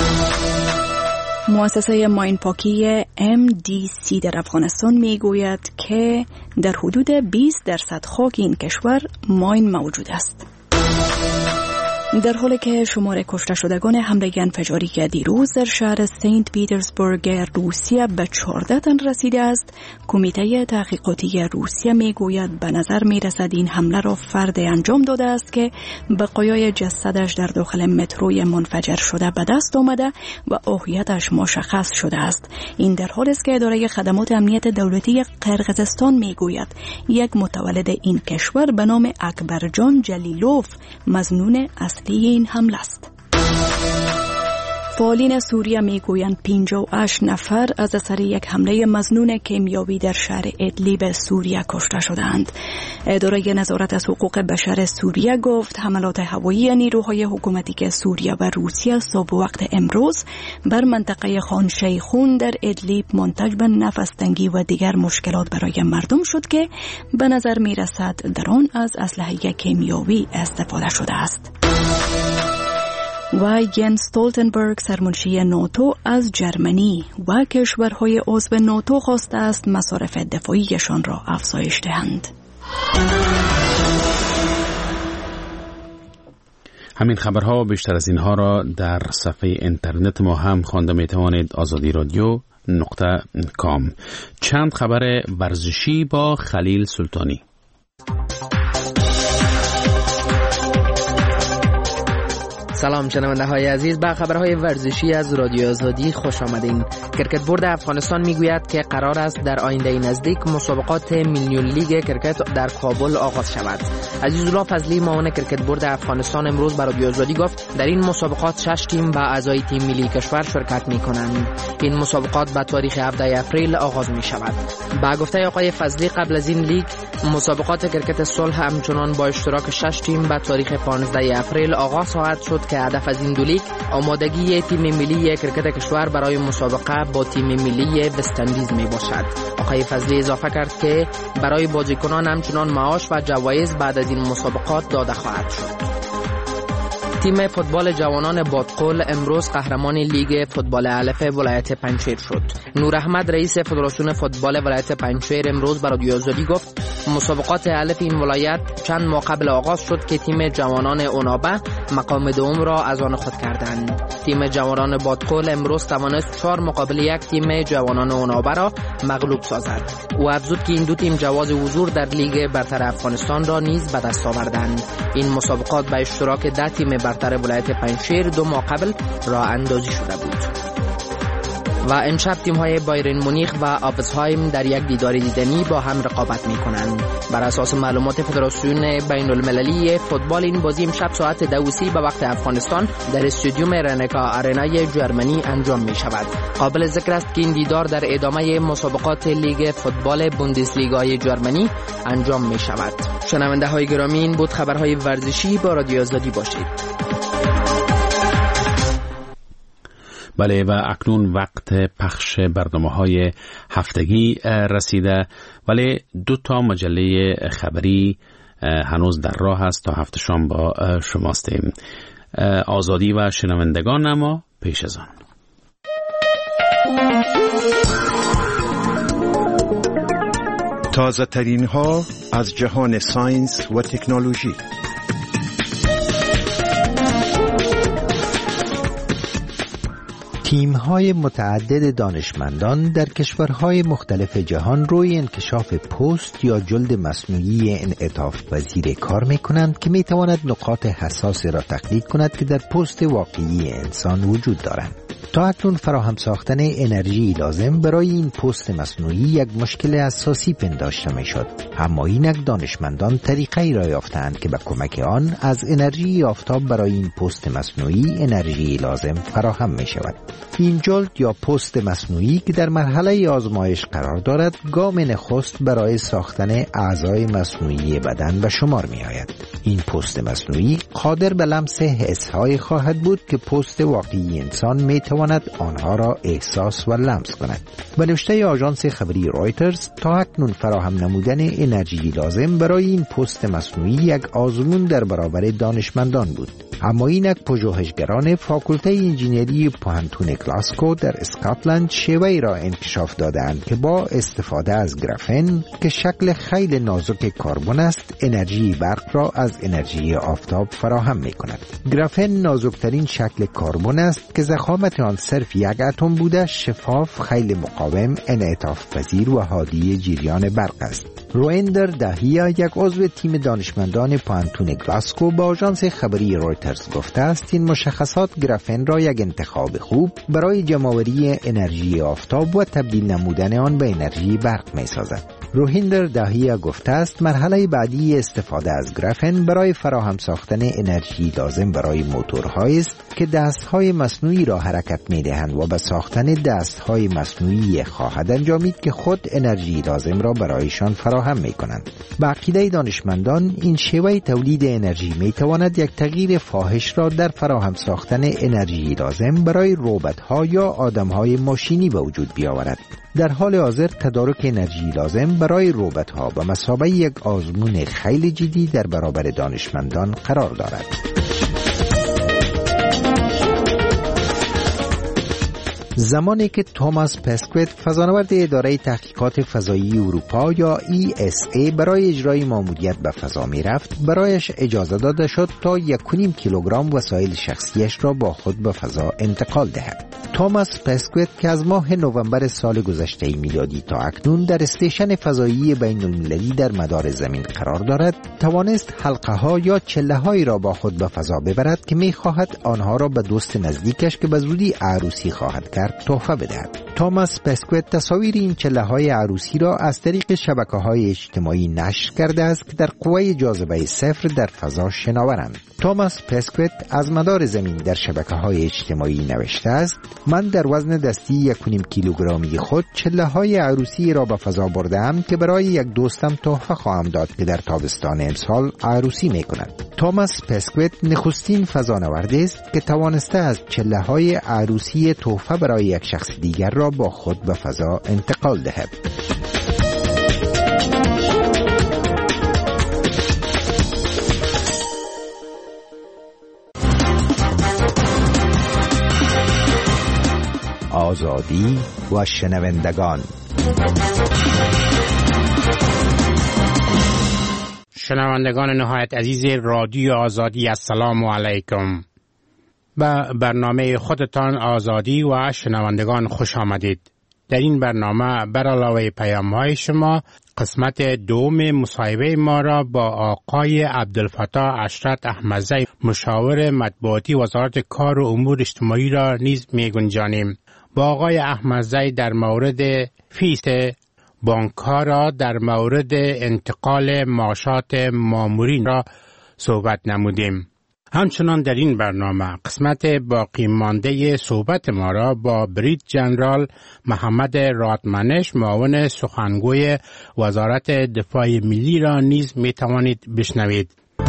مؤسسه ماین پاکی MDC در افغانستان میگوید که در حدود 20% خاک این کشور ماین موجود است. در حالی که شمار کشته شدگان حمله انفجاری که دیروز در شهر سنت پیترزبورگ روسیه به 14 تن رسیده است، کمیته تحقیقاتی روسیه میگوید به نظر میرسد این حمله را فرد انجام داده است که بقایای جسدش در داخل متروی منفجر شده به دست آمده و هویتش مشخص شده است. این در حالی است که اداره خدمات امنیت دولتی قرقیزستان میگوید یک متولد این کشور به نام اکبرجان جلیلوف مظنون اصلی این حمله است. فعالین سوریه میگویند 58 نفر از اثر یک حمله مظنون کیمیاوی در شهر ادلیب سوریه کشته شدند. اداره نظارت از حقوق بشر سوریه گفت حملات هوایی نیروهای حکومتی که سوریه و روسیه صبح وقت امروز بر منطقه خان شیخون در ادلیب منتج به نفس‌تنگی و دیگر مشکلات برای مردم شد که به نظر میرسد در آن از اسلحه کیمیاوی استفاده شده است. و ینس استولتنبرگ سرمنشی ناتو از جرمنی و کشورهای عضو ناتو خواسته است مصارف دفاعیشان را افزایش دهند. همین خبرها و بیشتر از اینها را در صفحه اینترنت ما هم خوانده میتوانید. azadiradyo.com. چند خبر ورزشی با خلیل سلطانی. سلام شنونده های عزیز، به خبرهای ورزشی از رادیو آزادی خوش آمدین. کرکت بورد افغانستان میگوید که قرار است در آینده نزدیک مسابقات میلیون لیگ کرکت در کابل آغاز شود. عزیزالله فضلی معاون کرکت بورد افغانستان امروز به رادیو آزادی گفت در این مسابقات 6 تیم و اعضای تیم ملی کشور شرکت میکنند. این مسابقات به تاریخ 17 اپریل آغاز می شود. با گفته آقای فضلی قبل از این لیگ مسابقات کرکت صلح همچنان با اشتراک 6 تیم به تاریخ 15 اپریل آغاز خواهد شد که هدف از این دو لیگ آمادگی تیم ملی کرکت کشور برای مسابقه با تیم ملی وست‌اندیز می باشد. آقای فضلی اضافه کرد که برای بازیکنان همچنان معاش و جوایز بعد از این مسابقات داده خواهد شد. تیم فوتبال جوانان بادقل امروز قهرمان لیگ فوتبال الف ولایت پنجشیر شد. نور احمد رئیس فدراسیون فوتبال ولایت پنجشیر امروز به رادیو آزادی گفت مسابقات الف این ولایت چند ماه قبل آغاز شد که تیم جوانان اونابه مقام دوم را از آن خود کردند. تیم جوانان بادقل امروز توانست 4 مقابل 1 تیم جوانان اونابه را مغلوب سازد. او افزود که این دو تیم جواز حضور در لیگ برتر افغانستان را نیز به دست آوردند. این مسابقات به اشتراک 10 تیم برتر ولایت پنجشیر 2 ماه قبل راه اندازی شده بود. و امشب تیم‌های بایرن مونیخ و آفنهایم در یک دیدار دیدنی با هم رقابت می‌کنند. بر اساس معلومات فدراسیون بین‌المللی فوتبال این بازی امشب ساعت 2:30 به وقت افغانستان در استادیوم رنکا آرنای جرمنی انجام می‌شود. قابل ذکر است که این دیدار در ادامه مسابقات لیگ فوتبال بوندسلیگای جرمنی انجام می‌شود. شنونده‌های گرامی، این بود خبرهای ورزشی. با رادیو آزادی باشید. بله، و اکنون وقت پخش برنامه‌های هفتگی رسیده، ولی 2 مجله خبری هنوز در راه است تا هفته شام با شماستیم. آزادی و شنوندگان، اما پیش از آن تازه ترین ها از جهان ساینس و تکنولوژی. تیم‌های متعدد دانشمندان در کشورهای مختلف جهان روی انکشاف پوست یا جلد مصنوعی انعطاف پذیر کار می‌کنند که می‌تواند نقاط حساس را تقلید کند که در پوست واقعی انسان وجود دارند. تا اکنون فراهم ساختن انرژی لازم برای این پوست مصنوعی یک مشکل اساسی پنداشته می‌شد، اما اینک دانشمندان طریقه‌ای را یافتند که به کمک آن از انرژی آفتاب برای این پوست مصنوعی انرژی لازم فراهم می‌شود. این جلد یا پوست مصنوعی که در مرحله آزمایش قرار دارد، گام نخست برای ساختن اعضای مصنوعی بدن به شمار می‌آید. این پوست مصنوعی قادر به لمس حس‌های خواهد بود که پوست واقعی انسان می‌تواند آنها را احساس و لمس کند. به نوشته آژانس خبری رویترز، تا اکنون فراهم نمودن انرژی لازم برای این پوست مصنوعی یک آزمون در برابر دانشمندان بود، اما اینک پژوهشگران فاکولته انجینری پوهنتون گلاسکو در اسکاتلند شیوه‌ای را انکشاف دادند که با استفاده از گرافن که شکل خیلی نازک کربن است، انرژی برق را از انرژی آفتاب فراهم می‌کند. گرافن نازکترین شکل کربن است که ضخامت آن صرف 1 اتم بوده، شفاف، خیلی مقاوم، انعطاف پذیر و حادی جریان برق است. رویندر داهیا، یک عضو تیم دانشمندان پوهنتون گلاسکو، با آژانس خبری رویترز گفته است این مشخصات گرافن را یک انتخاب خوب برای جمع‌آوری انرژی آفتاب و تبدیل نمودن آن به انرژی برق می‌سازد. روهیندر داهیا گفته است مرحله بعدی استفاده از گرافن برای فراهم ساختن انرژی لازم برای موتورهایی است که دستهای مصنوعی را حرکت می‌دهند و به ساختن دستهای مصنوعی خواهد انجامید که خود انرژی لازم را برایشان فراهم می‌کنند. به عقیده دانشمندان این شیوه تولید انرژی می‌تواند یک تغییر فاحش را در فراهم ساختن انرژی لازم برای ربات‌ها یا آدم‌های ماشینی به وجود بیاورد. در حال حاضر تدارک انرژی لازم برای ربات‌ها به مثابه یک آزمون خیلی جدی در برابر دانشمندان قرار دارد. زمانی که توماس پسکویت، فضانورد اداره تحقیقات فضایی اروپا یا ESA، برای اجرای ماموریت به فضا می رفت، برایش اجازه داده شد تا 1.5 کیلوگرم وسایل شخصیش را با خود به فضا انتقال دهد. توماس پسکویت که از ماه نوامبر سال گذشته میلادی تا اکنون در استیشن فضایی بین‌المللی در مدار زمین قرار دارد، توانست حلقه ها یا چله هایی را با خود به فضا ببرد که می خواهد آنها را به دوست نزدیکش که به زودی عروسی خواهد کرد تحفه بدهد. توماس پسکویت تصاویر این چله های عروسی را از طریق شبکه‌های اجتماعی نشر کرده است که در قوه جاذبه 0 در فضا شناورند. توماس پسکویت از مدار زمین در شبکه‌های اجتماعی نوشته است: من در وزن دستی 1.5 کیلوگرمی خود چله های عروسی را به فضا بردم که برای یک دوستم تحفه خواهم داد که در تابستان امسال عروسی می‌کند. توماس پسکویت نخستین فضانورد است که توانسته از چله های عروسی تحفه برای یک شخص دیگر را با خود به فضا انتقال دهد. آزادی و شنوندگان. شنوندگان نهایت عزیز رادیو آزادی، السلام علیکم. به برنامه خودتان آزادی و شنوندگان خوش آمدید. در این برنامه بر علاوه پیام‌های شما، قسمت دوم مصاحبه ما را با آقای عبدالفتاح اشرت احمدزی، مشاور مطبوعاتی وزارت کار و امور اجتماعی را نیز می‌گنجانیم. با آقای احمدزی در مورد فیس بانک‌ها را در مورد انتقال معاشات مامورین را صحبت نمودیم. همچنان در این برنامه قسمت باقی مانده صحبت ما را با برید جنرال محمد رادمنش معاون سخنگوی وزارت دفاع ملی را نیز می توانید بشنوید.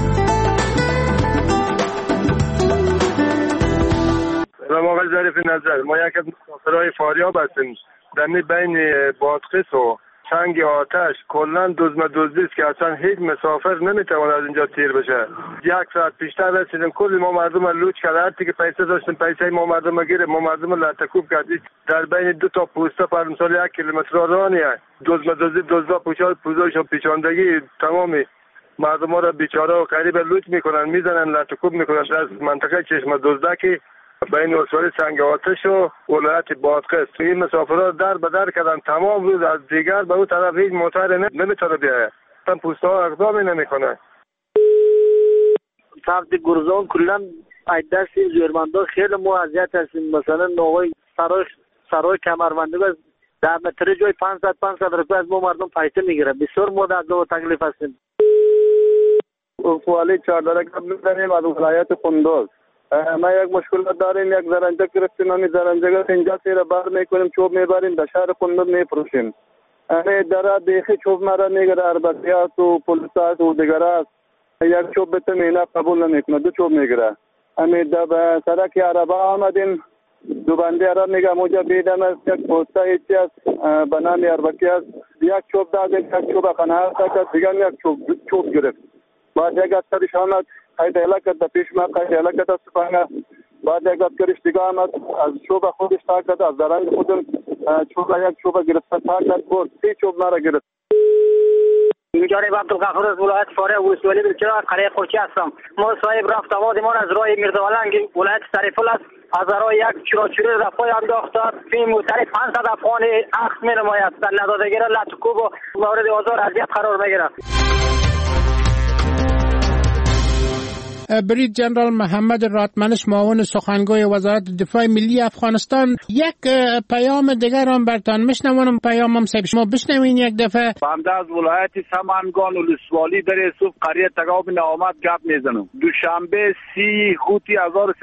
سلام آقای ظریف نظر، ما یک از مسافرهای فاریاب هستیم. در بین بادغیس و سنگ آتش کلا دزدی است که اصلا هیچ مسافر نمیتواند از اینجا تیر بشه. 1 ساعت پیشتر رسیدیم، کلی ما مردم لوچ کرد، هر کی که پیسه داشتیم پیسه ما مردم گیره، ما مردم لطکوب کردیم. در بین 2 تا پوسته پر مثال 1 کیلومتر رانیه دزدا پوزایش و پیچاندگی تمامی مردم ها را بیچاره و قریب لوچ میکنن، میزنن، لطکوب میکنن. از منطقه چشمه دزدکی بین ولسوالی سنگ آتش و ولایت بادغیس این مسافرها در به در کردن. تمام روز از دیگر به اون طرف هیچ موتر نمیتونه بیایه، اصلا پوسته ها اقدامی نمیکنه. سمت گرزان کلا از دست زورمندا خیلی ما اذیت هستیم. مثلا نوای سرای کمربندی در متر جای 500 روپیه از ما مردم پیسه میگیره. بسیار ما در تکلیف هستیم. ولسوالی 14 قبل داریم از ولایت قندوز. ما یک مشکل داریم، یک زرنجه گرفتیم، همین زرنجه اینجا تیر بار میکنیم، چوب میبریم در شهر قندوز میفروشیم. همین در دیخی چوب مرا میگیره، اربطیات و پلیسات و دیگر است. یک چوب بتم اینا قبول نمیکنه، 2 چوب میگیره. همین در سرک عربا آمدیم، 2 بنده عرب میگه موجا بیدم است، یک پوسته هیچی است به نام اربطی است. 1 چوب دادیم، 1 چوب قناعت است، دیگر 1 چوب گرفت. بعد یک اثرش آمد، قید علاقت در پیش ما قید علاقت است سپانه. بعد یک دادگرش دیگه آمد، از چوب خودش تاکت، از درنگ خودم یک چوب گرفت تاکت برد، 3 چوب مرا گرفت. اینجا ریب عبدالغفور از ولایت فاریاب ولسوالی بلچرا از قریه خورچی هستم. ما صاحب رفت آمد ما از راه میردوالنگ ولایت سریفل است، از راه یک چراچوری رفای انداخته فی موتر 500 افغان اخذ می نماید. در ندادگیره لطکوب و مورد آزار اذیت قرار میگیره. برید جنرال محمد رادمنش معاون سخنگوی وزارت دفاع ملی افغانستان، یک پیام دیگر هم برتان میشنوانم. پیامم صاحب شما بشنوین یک دفعه. بنده از ولایت سمنگان ولسوالی در یوسف قریه تگاب نامت گپ میزنم. دوشنبه 30 خوتی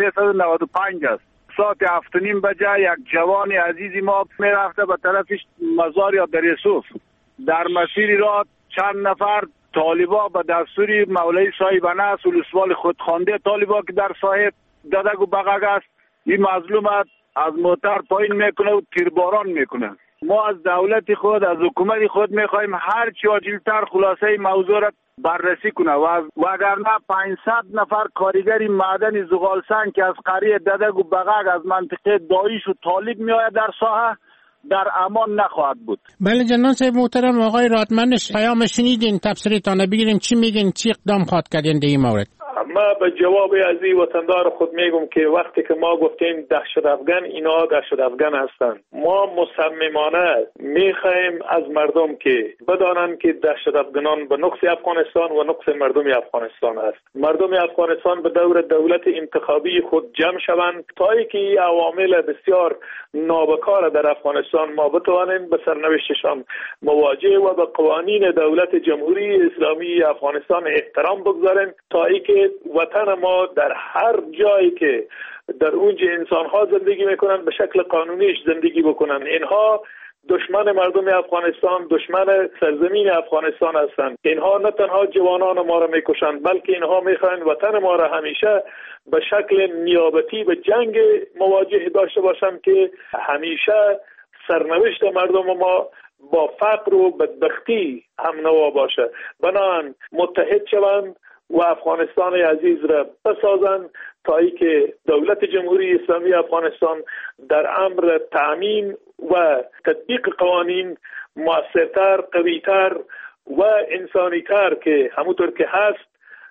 1395 است. ساعت 7:30 بجه یک جوان عزیزی ما میرفته به طرف مزار یا در یوسف. در مسیر راه چند نفر طالبا به دستور مولوی صاحب انس ولسوال خودخوانده طالبا که در صاحب ددگ و بغگ است، این مظلوم از موتر پایین میکنه و تیرباران میکنه. ما از دولت خود، از حکومت خود میخوایم هر چی عاجلتر خلاصه موضوع را بررسی کنه و وگرنه 500 نفر کارگر معدن زغالسنگ که از قریه ددگ و بغگ از منطقه داعش و طالب میآید در ساحه در امان نخواهد بود. بله جناب صاحب محترم آقای رادمنش، پیام شنیدین، تفسیرتان بگیریم چی میگین، چی اقدام خواهد کردین در این مورد؟ ما به جواب عزیز وطندار خود میگم که وقتی که ما گفتیم دهشت افغان، اینا دهشت افغان هستند. ما مصممانه میخوایم از مردم که بدانند که دهشت افغانان به نقص افغانستان و نقص مردم افغانستان است. مردم افغانستان به دور دولت انتخابی خود جمع شوند تا اینکه عوامل بسیار نابکار در افغانستان ما بتوانیم به سرنوشتشان مواجه و به قوانین دولت جمهوری اسلامی افغانستان احترام بگذاریم تا اینکه وطن ما در هر جایی که در اونجا انسان‌ها زندگی میکنن به شکل قانونیش زندگی بکنن. اینها دشمن مردم افغانستان، دشمن سرزمین افغانستان هستند. اینها نه تنها جوانان ما را میکشند بلکه اینها میخواهند وطن ما را همیشه به شکل نیابتی به جنگ مواجه داشته باشند که همیشه سرنوشت مردم ما با فقر و بدبختی هم نوا باشه. بنابراین متحد شوند و افغانستان عزیز را بسازند تا اینکه دولت جمهوری اسلامی افغانستان در امر تأمین و تطبیق قوانین مؤثرتر، قویتر و انسانیتر که همونطور که هست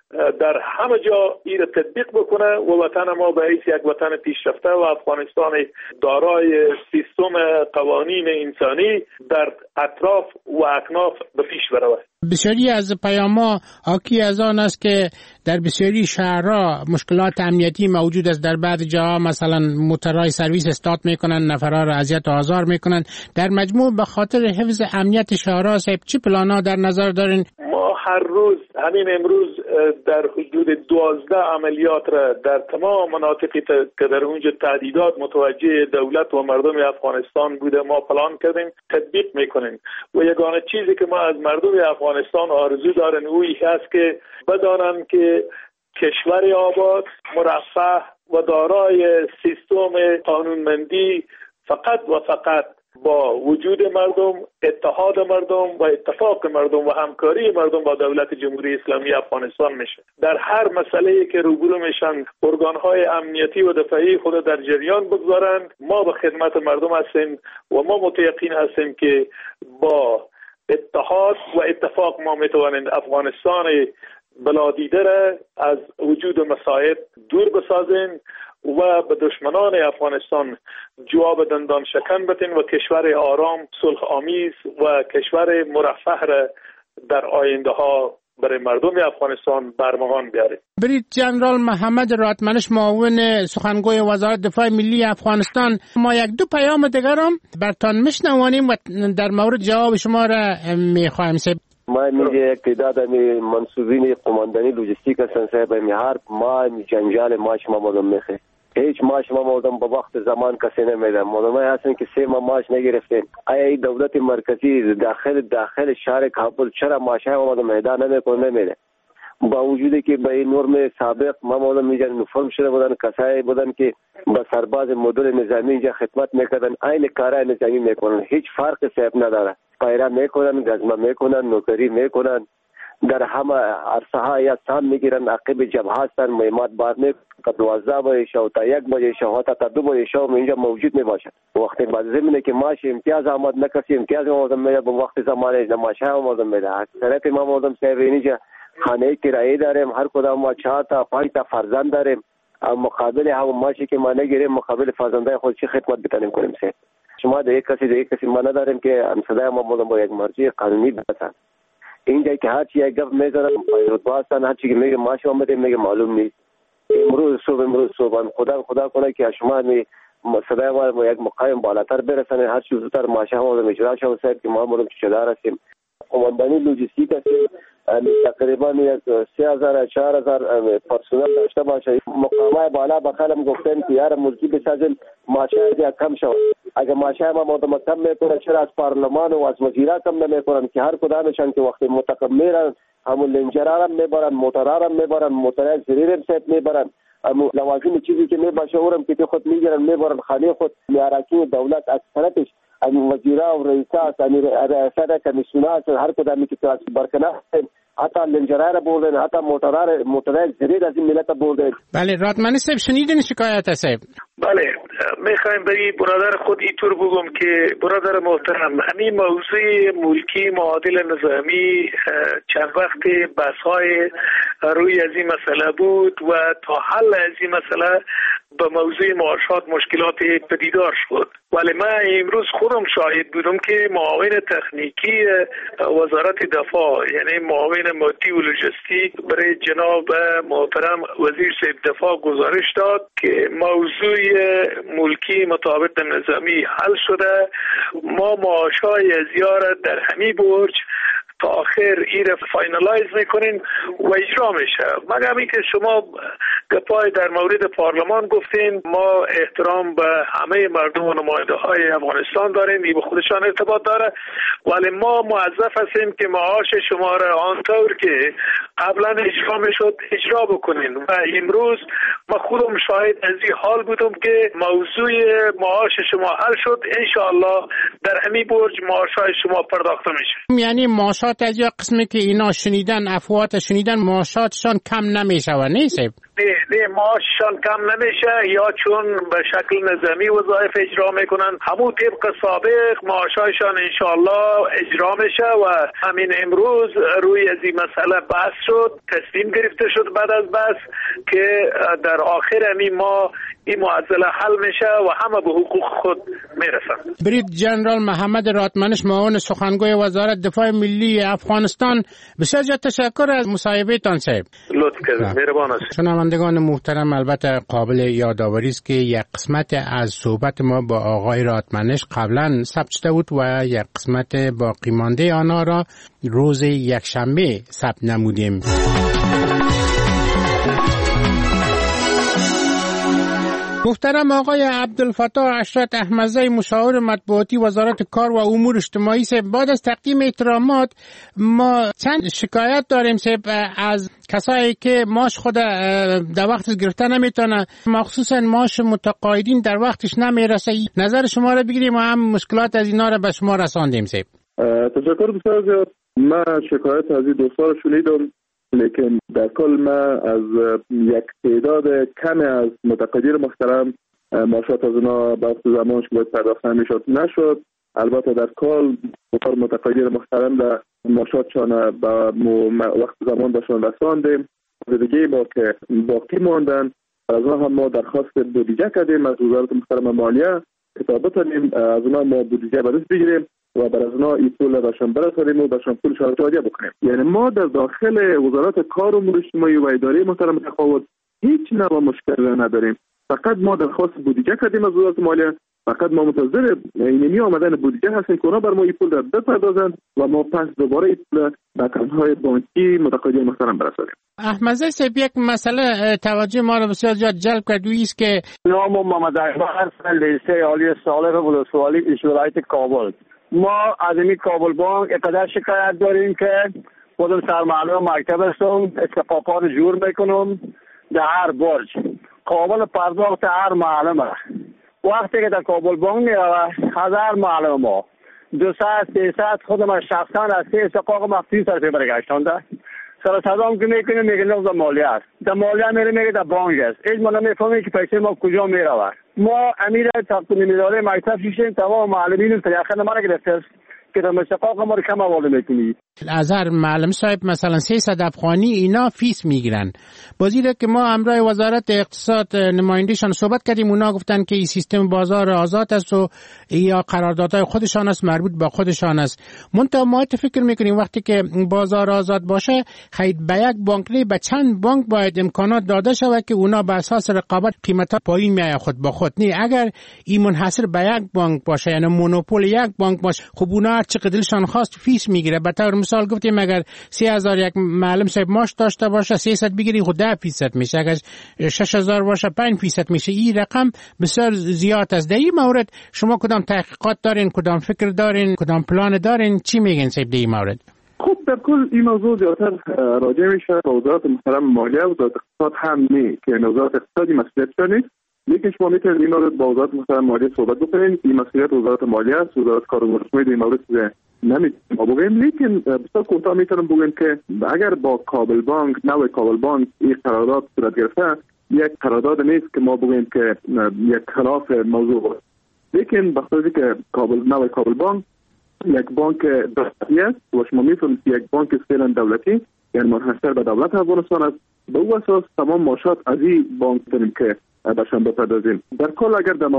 در همه جا این تطبیق بکنه و وطن ما به حیث یک وطن پیشرفته و افغانستان دارای سیستم قوانین انسانی در اطراف و اکناف به پیش برود. بسیاری از پیام‌ها حاکی از آن است که در بسیاری شهرها مشکلات امنیتی موجود است. در بعض جاها مثلا موترهای سرویس استارت میکنن، نفرها را اذیت و آزار میکنن. در مجموع به خاطر حفظ امنیت شهرها چه پلان‌ها در نظر دارین؟ ما هر روز همین امروز در حدود 12 عملیات را در تمام مناطقی که در اونجا تهدیدات متوجه دولت و مردم افغانستان بوده ما پلان کردیم تطبیق میکنیم و یگانه چیزی که ما از مردم افغانستان آرزو دارن اویی هست که بدانن که کشور آباد، مرفه و دارای سیستم قانونمندی فقط و فقط با وجود مردم، اتحاد مردم و اتفاق مردم و همکاری مردم با دولت جمهوری اسلامی افغانستان میشه. در هر مسئله‌ای که روبرو میشن ارگان‌های امنیتی و دفاعی خود در جریان بگذارند. ما به خدمت مردم هستیم و ما متیقن هستیم که با اتحاد و اتفاق ما میتوانیم افغانستان بلادیده را از وجود مصائب دور بسازیم و به دشمنان افغانستان جواب دندان شکن بدیم و کشور آرام، صلح آمیز و کشور مرفه را در آینده ها برای مردم افغانستان برمغان بیاریم. برید جنرال محمد راتمنش، معاون سخنگوی وزارت دفاع ملی افغانستان، ما یک دو پیام دیگر هم برتان میشنوانیم و در مورد جواب شما را میخواهیم. ما میگه یک تعداد منصوبین قماندانی لوجستیک هستن صاحب، هر ما جنجال معاش ما مردم میخه، هیچ معاش ما مردم به وقت زمان کسی نمیده. مردم هستن که 3 ماه معاش نگرفتن. آیا دولت مرکزی داخل شهر کابل چرا معاش ما مردم میدان نمیده؟ با وجودی که به این نرم سابق ما مردم میگن یونیفرم شده بودن، کسایی بودن که با سرباز مدل نظامی اینجا خدمت میکردن، عین کارای نظامی میکنن، هیچ فرق صاحب نداره. پایره میکنن، گزمه میکنن، نوکری میکنن، در همه عرصه ها یا سام میگیرن، عقب جبهه هستن، مهمات بار میکنن. 12 بجه شو تا 1 بجه شو تا 2 بجه شو اینجا موجود میباشد. وقتی بعد زمینه که ماش امتیاز آمد نکسی امتیاز آمدن میده به وقت زمانه نماشه آمدن میده. اکثریت ما آمدن سیب اینجا خانه کرایه داریم، هر کدام ما 4 تا 5 تا فرزند داریم. مقابل هم ماشی که ما نگیریم مقابل فرزندای خود چی خدمت بتونیم کنیم سه. شما در یک کسی ما نداریم که صدای ما مولم با یک مرجع قانونی بسن. اینجا که هر چی یک گفت میذارن رتبه هستن، هر چی که میگه ماش آمده میگه معلوم نیست. امروز صبح خدا کنه که شما صدای ما یک مقام بالاتر برسنه، هر چی زودتر ماشه هم اجرا شود که ما مولم چدار هستیم. قماندانی لوجستیک هستیم، تقریبا 3000 4000 پرسنل داشته باشه. مقامات بالا به خلم گفتن که یار ملکی بسازن ماشه یا کم شود. اگر ماشه ما متمکن میکنه چرا از پارلمان و از وزیرا کم نمیکنن که هر کدامشان که وقتی متقم میرن همون لنجرارم میبرن، موترارم میبرن، موترای زیرم سیت میبرن، لوازم چیزی که میباشه اورم که خود میگیرن میبرن خانه خود. میاراکی دولت اکثرتش وزیرا و رئیسا رئیسا کمیسیونات هر کدامی که برکنار حتی لنجرای را بردن، حتی موترای زیر از این ملت بردن. بله راتمنی صاحب شنیدین شکایت صاحب؟ بله میخوایم بری برادر خود اینطور بگم که برادر محترم همین موضوع ملکی معادل نظامی چند وقت بحث‌های روی از این مسئله بود و تا حل از این مسئله به موضوع معاشات مشکلات پدیدار شد. ولی من امروز خودم شاهد بودم که معاون تکنیکی وزارت دفاع یعنی معاون مادی و لوجستیک برای جناب محترم وزیر صاحب دفاع گزارش داد که موضوع ملکی مطابق نظامی حل شده. ما معاشای زیارت در همین برج تا آخر این را فاینالایز میکنین و اجرا میشه. مگر اینکه شما گپای در مورد پارلمان گفتین، ما احترام به همه مردم و نماینده های افغانستان داریم، این به خودشان ارتباط داره، ولی ما موظف هستیم که معاش شما را آنطور که قبلا اجرا میشد اجرا بکنین و امروز ما خودم شاهد از این حال بودم که موضوع معاش شما حل شد. انشاءالله در همین برج معاشای شما پرداخته میشه. یعنی معاشات از یا قسمی که اینا شنیدن افواهات شنیدن معاشاتشان کم نمیشه و نیست؟ نه معاششان کم نمیشه یا چون به شکل نظامی وظایف اجرا میکنن، همون طبق سابق معاشایشان انشالله اجرا میشه و همین امروز روی از این مسئله بحث شد، تصمیم گرفته شد بعد از بحث که در آخر همین ماه این معضله حل میشه و همه به حقوق خود میرسن. برید جنرال محمد راتمنش، معاون سخنگوی وزارت دفاع ملی افغانستان، بسیار زیاد تشکر از مصاحبه تان صاحب. لطف کردید، مهربان است. شنوندگان محترم، البته قابل یادآوری است که یک قسمت از صحبت ما با آقای راتمنش قبلا ثبت شده بود و یک قسمت باقی مانده آنها را روز یکشنبه ثبت نمودیم. محترم آقای عبدالفتاح اشرت احمدزی، مشاور مطبوعاتی وزارت کار و امور اجتماعی، بعد از تقدیم احترامات ما چند شکایت داریم از کسایی که ماش خود در وقت گرفته نمیتونه، مخصوصا ماش متقاعدین در وقتش نمیرسه. نظر شما را بگیریم و هم مشکلات از اینا را به شما رساندیم. تشکر بسیار زیاد. من شکایت از این دوستان شنیدم، لیکن در کل ما از یک تعداد کمی از متقاعدین محترم معاشات از اونا به وقت زمانش که باید پرداخت نمیشد نشد. البته در کل متقاعدین محترم در معاشاتشان به وقت زمان بهشان رساندیم. دیگه با که باقی ماندن از اونها هم ما درخواست بودجه کردیم از وزارت محترم مالیه که تا بتونیم از اونها ما بودجه به دست بگیریم و بر از اونا این پول برشان برسانیم و برشان پولشان تادیه بکنیم. یعنی ما در داخل وزارت کار و امور اجتماعی و اداره محترم تفاوت هیچ نوع مشکل نداریم. فقط ما درخواست بودجه کردیم از وزارت مالیه، فقط ما منتظر اینمی آمدن بودجه هستیم که اونا بر ما این پول در بپردازند و ما پس دوباره این پول به اکانت‌های بانکی متقاعدین محترم برسانیم. احمدزی صاحب، یک مسئله توجه ما را بسیار زیاد جلب کرد، است که نام محمد اکبر هستم، لیسه عالی صالح ولسوالی ولایت کابل. ما از این کابل بانک اقدر شکایت داریم که خودم سرمعلم مکتب هستم، اتفاقات جور میکنم در هر برج قابل پرداخت هر معلمه. وقتی که در کابل بانک میروه 1000 معلم ما 200-300 خودم شخصا از 3 اتفاق مخفی طرفی برگشتانده سر صدام که میکنه میگه لغز مالیه است، در مالیه میره میگه در بانک است. هیچ ما نمیفهمیم که پیسه ما کجا میروه. ما امیر تقدیم اداره مکتب شیشیم، تمام معلمین تریاخه ما را گرفته است که در مستقاق ما رو کم حواله میکنی. از هر معلم صاحب مثلا 300 افغانی اینا فیس میگیرن. بازیره که ما همراه وزارت اقتصاد نمایندهشان صحبت کردیم، اونا گفتن که این سیستم بازار آزاد است و یا قراردادهای خودشان است، مربوط به خودشان است. منتها ما فکر میکنیم وقتی که بازار آزاد باشه خیر به یک بانک نه به چند بانک باید امکانات داده شود که اونا بر اساس رقابت قیمتا پایین میاد خود به خود. نه اگر این منحصر به یک بانک باشه، یعنی مونوپول یک بانک باشه، خب اونا هر چقدر دلشان خواست فیس میگیره. به طور مثال گفتیم اگر 3000 یک معلم صاحب ماش داشته باشه 300 بگیری خود 10% میشه، اگر 6000 باشه 5% میشه. این رقم بسیار زیاد است. در این مورد شما کدام تحقیقات دارین، کدام فکر دارین، کدام پلان دارین، چی میگین صاحب در این مورد؟ خب در کل این موضوع زیادتر راجع میشه به وزارت محترم مالیه و وزارت اقتصاد هم نه که وزارت اقتصادی مسئولیت داره، لیکن شما میتونید این مورد با وزارت محترم مالیه صحبت بکنید. این مسئولیت وزارت مالیه است، وزارت کار و امور اجتماعی در این مورد نمیتونیم ما بگیم. لیکن بسیار کوتاه میتونم بگم که اگر با کابل بانک نوع کابل بانک این قرارداد صورت گرفته، یک قرارداد نیست که ما بگیم که یک خلاف موضوع است. لیکن بخاطر که نوع کابل بانک یک بانک دولتی است و شما میتونید یک بانک فعلا دولتی یعنی منحصر به دولت افغانستان است، به او اساس تمام معاشات از این بانک داریم که بهشان بپردازیم. در کل اگر در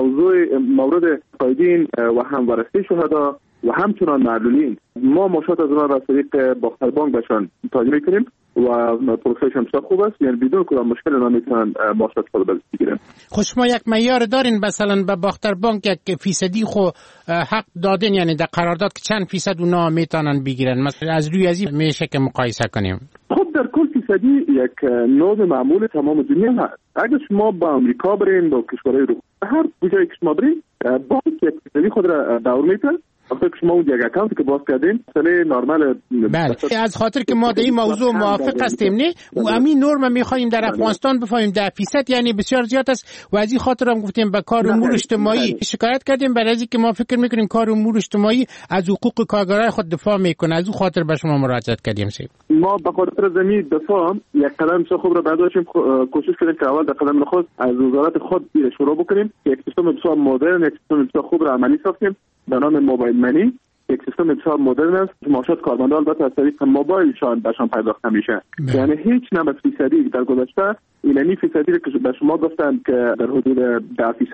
مورد قایدین و هم ورثه شهدا و همچنان معلولین ما معاشات از اونها را از طریق باختر بانک بهشان تاجر میکنیم و پروسهشان بسیار خوب است، یعنی بدون کدام مشکل اونا میتونن معاشات خود را بگیرن. خب شما یک معیار دارین مثلا به باختر بانک یک فیصدی خو حق دادین، یعنی در قرارداد که چند فیصد اونا میتونن بگیرن؟ مثلا از روی از این میشه که مقایسه کنیم. خب در کل فیصدی یک نوع معمول تمام دنیا هست. اگر شما با امریکا برین با کشورهای رو هر کجایی که شما برین بانک یک فیصدی خود را دور میده وقتی شما اون یک اکانت که باز کردین مثلا نرمال. بله از خاطر که ما در این موضوع موافق هستیم نه و همین نرم می‌خوایم در افغانستان بفهمیم 10% یعنی بسیار زیاد است و از این خاطر هم گفتیم به کار امور اجتماعی شکایت کردیم، برای اینکه ما فکر می‌کنیم کار امور اجتماعی از حقوق کارگرای خود دفاع میکنه، از اون خاطر به شما مراجعت کردیم. ما به خاطر زمین دفاع یک قدم خوب را برداشتیم، کوشش کردیم که اول در قدم خود از وزارت خود شروع بکنیم، یک سیستم بسیار مدرن، یک سیستم بسیار خوب را عملی ساختیم به نام موبایل منی. یک سیستم بسیار مدرن است، معاشات کارمندان البته از طریق موبایلشان بهشان پرداخت میشه. یعنی هیچ نمط فیصدی در گذشته اینمی فیصدی که به شما گفتن که در حدود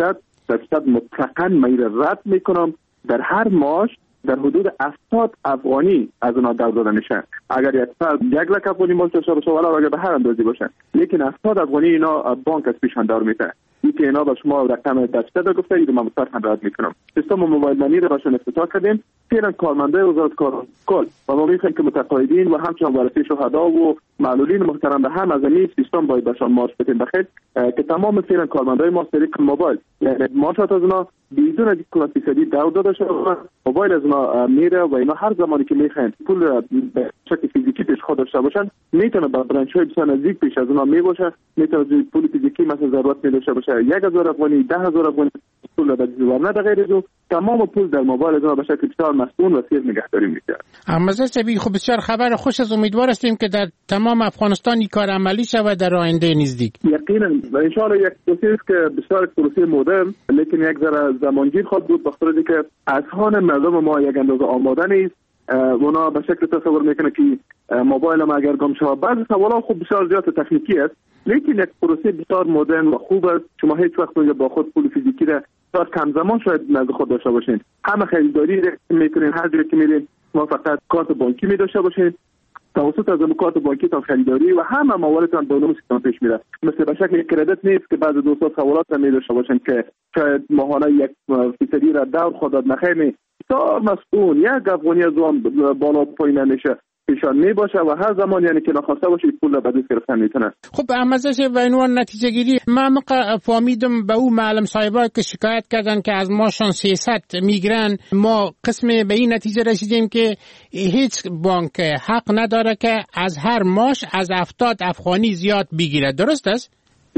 10% مطلقاً من رد میکنم، در هر ماش در حدود 70 افغانی از اونها داده میشه. اگر یک فرد 1 لک افغانی مال داشته باشه ولی اگر به هر اندازی باشه، لیکن 70 افغانی اینا بانک از پیشان دار میده. اینکه اینا به شما رقم دسته گفته اینو من مطلقاً رد میکنم. سیستم موبایل منی رو بهشون افتتاح کردیم. فعلا کارمندای وزارت کار کل و ما میخوایم که متقاعدین و همچنین ورثه شهدا و معلولین محترم به هم از این سیستم باید بهشون مارش بدیم بخیر که تمام فعلا کارمندای ما طریق موبایل یعنی مارشات از اونا بدون از اینکه فیصدی داده شده موبایل از اونا میره و اینا هر زمانی که میخواین پول به شکل فیزیکی پیش خود داشته باشن میتونه با برانچ‌های بسیار نزدیک پیش از اونا میباشه، میتونه پول فیزیکی مثلا ضرورت میداشته باشه 1000 افغانی 10000 افغانی پول در جوار نه غیر از اون تمام پول در موبایل از اونا به شکل بسیار مسئول و سیر نگهداری میشه. اما سبی خب بسیار خبر خوش از امیدوار هستیم که در تمام افغانستان این کار عملی شود در آینده نزدیک. یقینا و ان شاء الله یک پروسه که بسیار پروسه مدرن لیکن یک ذره زمانگیر خواهد بود بخاطر اینکه اذهان مردم ما یک اندازه آماده نیست. اونا به شکل تصور میکنه که موبایل ما اگر گم شود بعضی سوالا خوب بسیار زیاد تکنیکی است لیکن یک پروسه بسیار مدرن و خوب است. شما هیچ وقت با خود پول فیزیکی را تا کم زمان شاید نزد خود داشته باشین، همه خریداری میکنین، هر جایی که میرین ما فقط کارت بانکی می داشته باشین، توسط از کارت بانکی تا خریداری و همه موارتان به اون سیستم پیش میره. مثل به شکل کردیت نیست که بعد دوستان سوالات را می داشته باشین که شاید ماهانه یک فیصدی را دور خودت نخیر تا مسئول یک افغانی از اون بالا پایین نمیشه پیشان می باشه و هر زمان یعنی که نخواسته باشه پول را بدست گرفتن میتونه. خب احمدزاش و عنوان نتیجه گیری من فهمیدم به اون معلم صاحبا که شکایت کردن که از ماشان 300 میگیرن، ما قسم به این نتیجه رسیدیم که هیچ بانک حق نداره که از هر ماش از 70 افغانی زیاد بگیره. درست است؟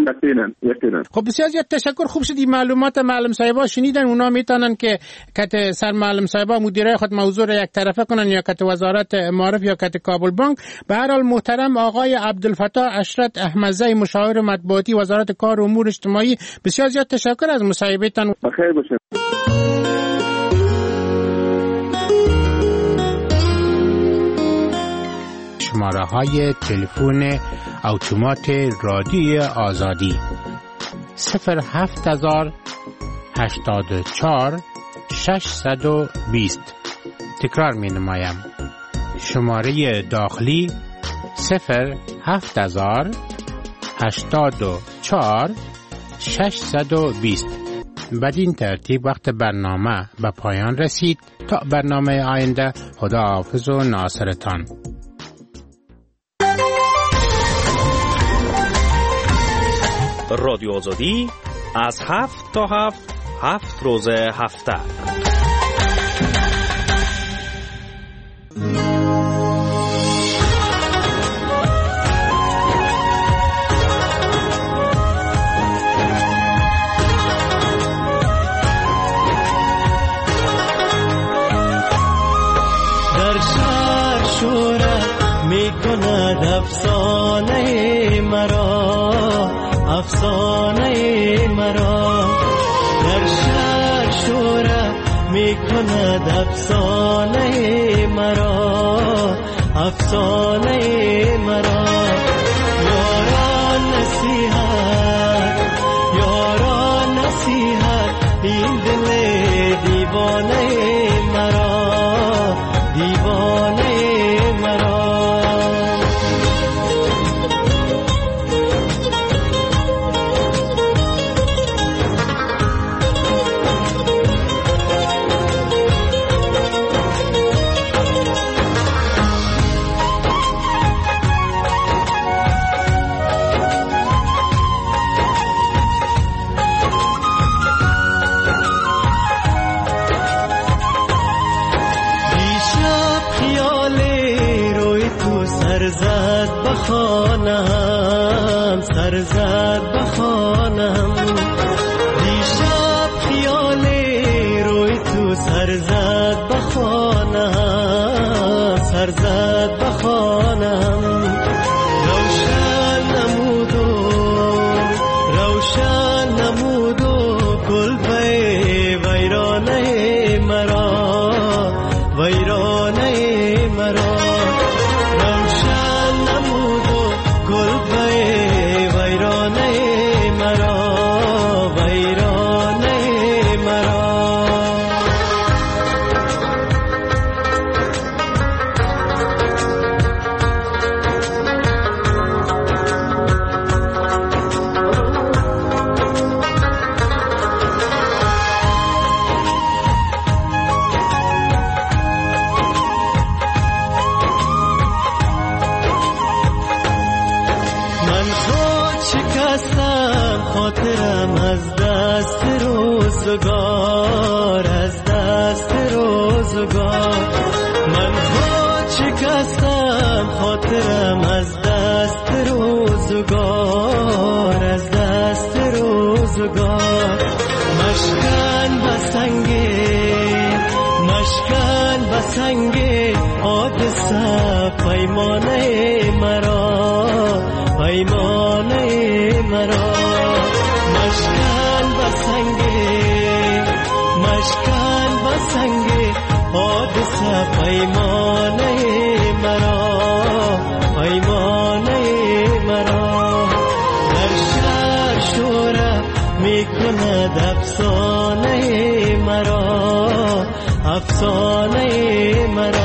یقینا. خب بسیار زیاد تشکر. خوب شد این معلومات معلم صاحبا شنیدن، اونا میتونن که کت سر معلم صاحبا مدیرای خود موضوع را یک طرفه کنن یا کت وزارت معارف یا کت کابل بانک. به هر حال محترم آقای عبدالفتاح اشرت احمدزی مشاور مطبوعاتی وزارت کار و امور اجتماعی بسیار زیاد تشکر از مصاحبهتان. بخیر باشه. شماره های تلفن اتومات رادیوی آزادی 07084 620. تکرار می نمایم. شماره داخلی 07084 620. بدین ترتیب وقت برنامه به پایان رسید. تا برنامه آینده خداحافظ و ناصرتان. رادیو آزادی از 7 تا 7 روز هفته. در شهر شورت میکند افسانه مرا، افسانه مرا. در شهر شورت میکند افسانه مرا، افسانه مرا. یاران نصیحت، یاران نصیحت، این دل دیوانه مرا، دیوانه مرا. سرزد بخوانم سرزد بخوانم دیشب خیال روی تو سرزد بخوانم سرزد بخوانم روشن نمودو گل ویرانه مرا ویرانه مرا روشن نمودو گل ویرانه مرا ویرانه مرا خاطرم از دست روزگار از دست روزگار من خود شکستم خاطرم از دست روزگار از دست روزگار مشکن بسنگ حادثه پیمانه مرا پیمانه مرا مشکن بسنگ حادثه پیمانه مرا پیمانه مرا در شهر شوره میکند افسانه مرا افسانه مرا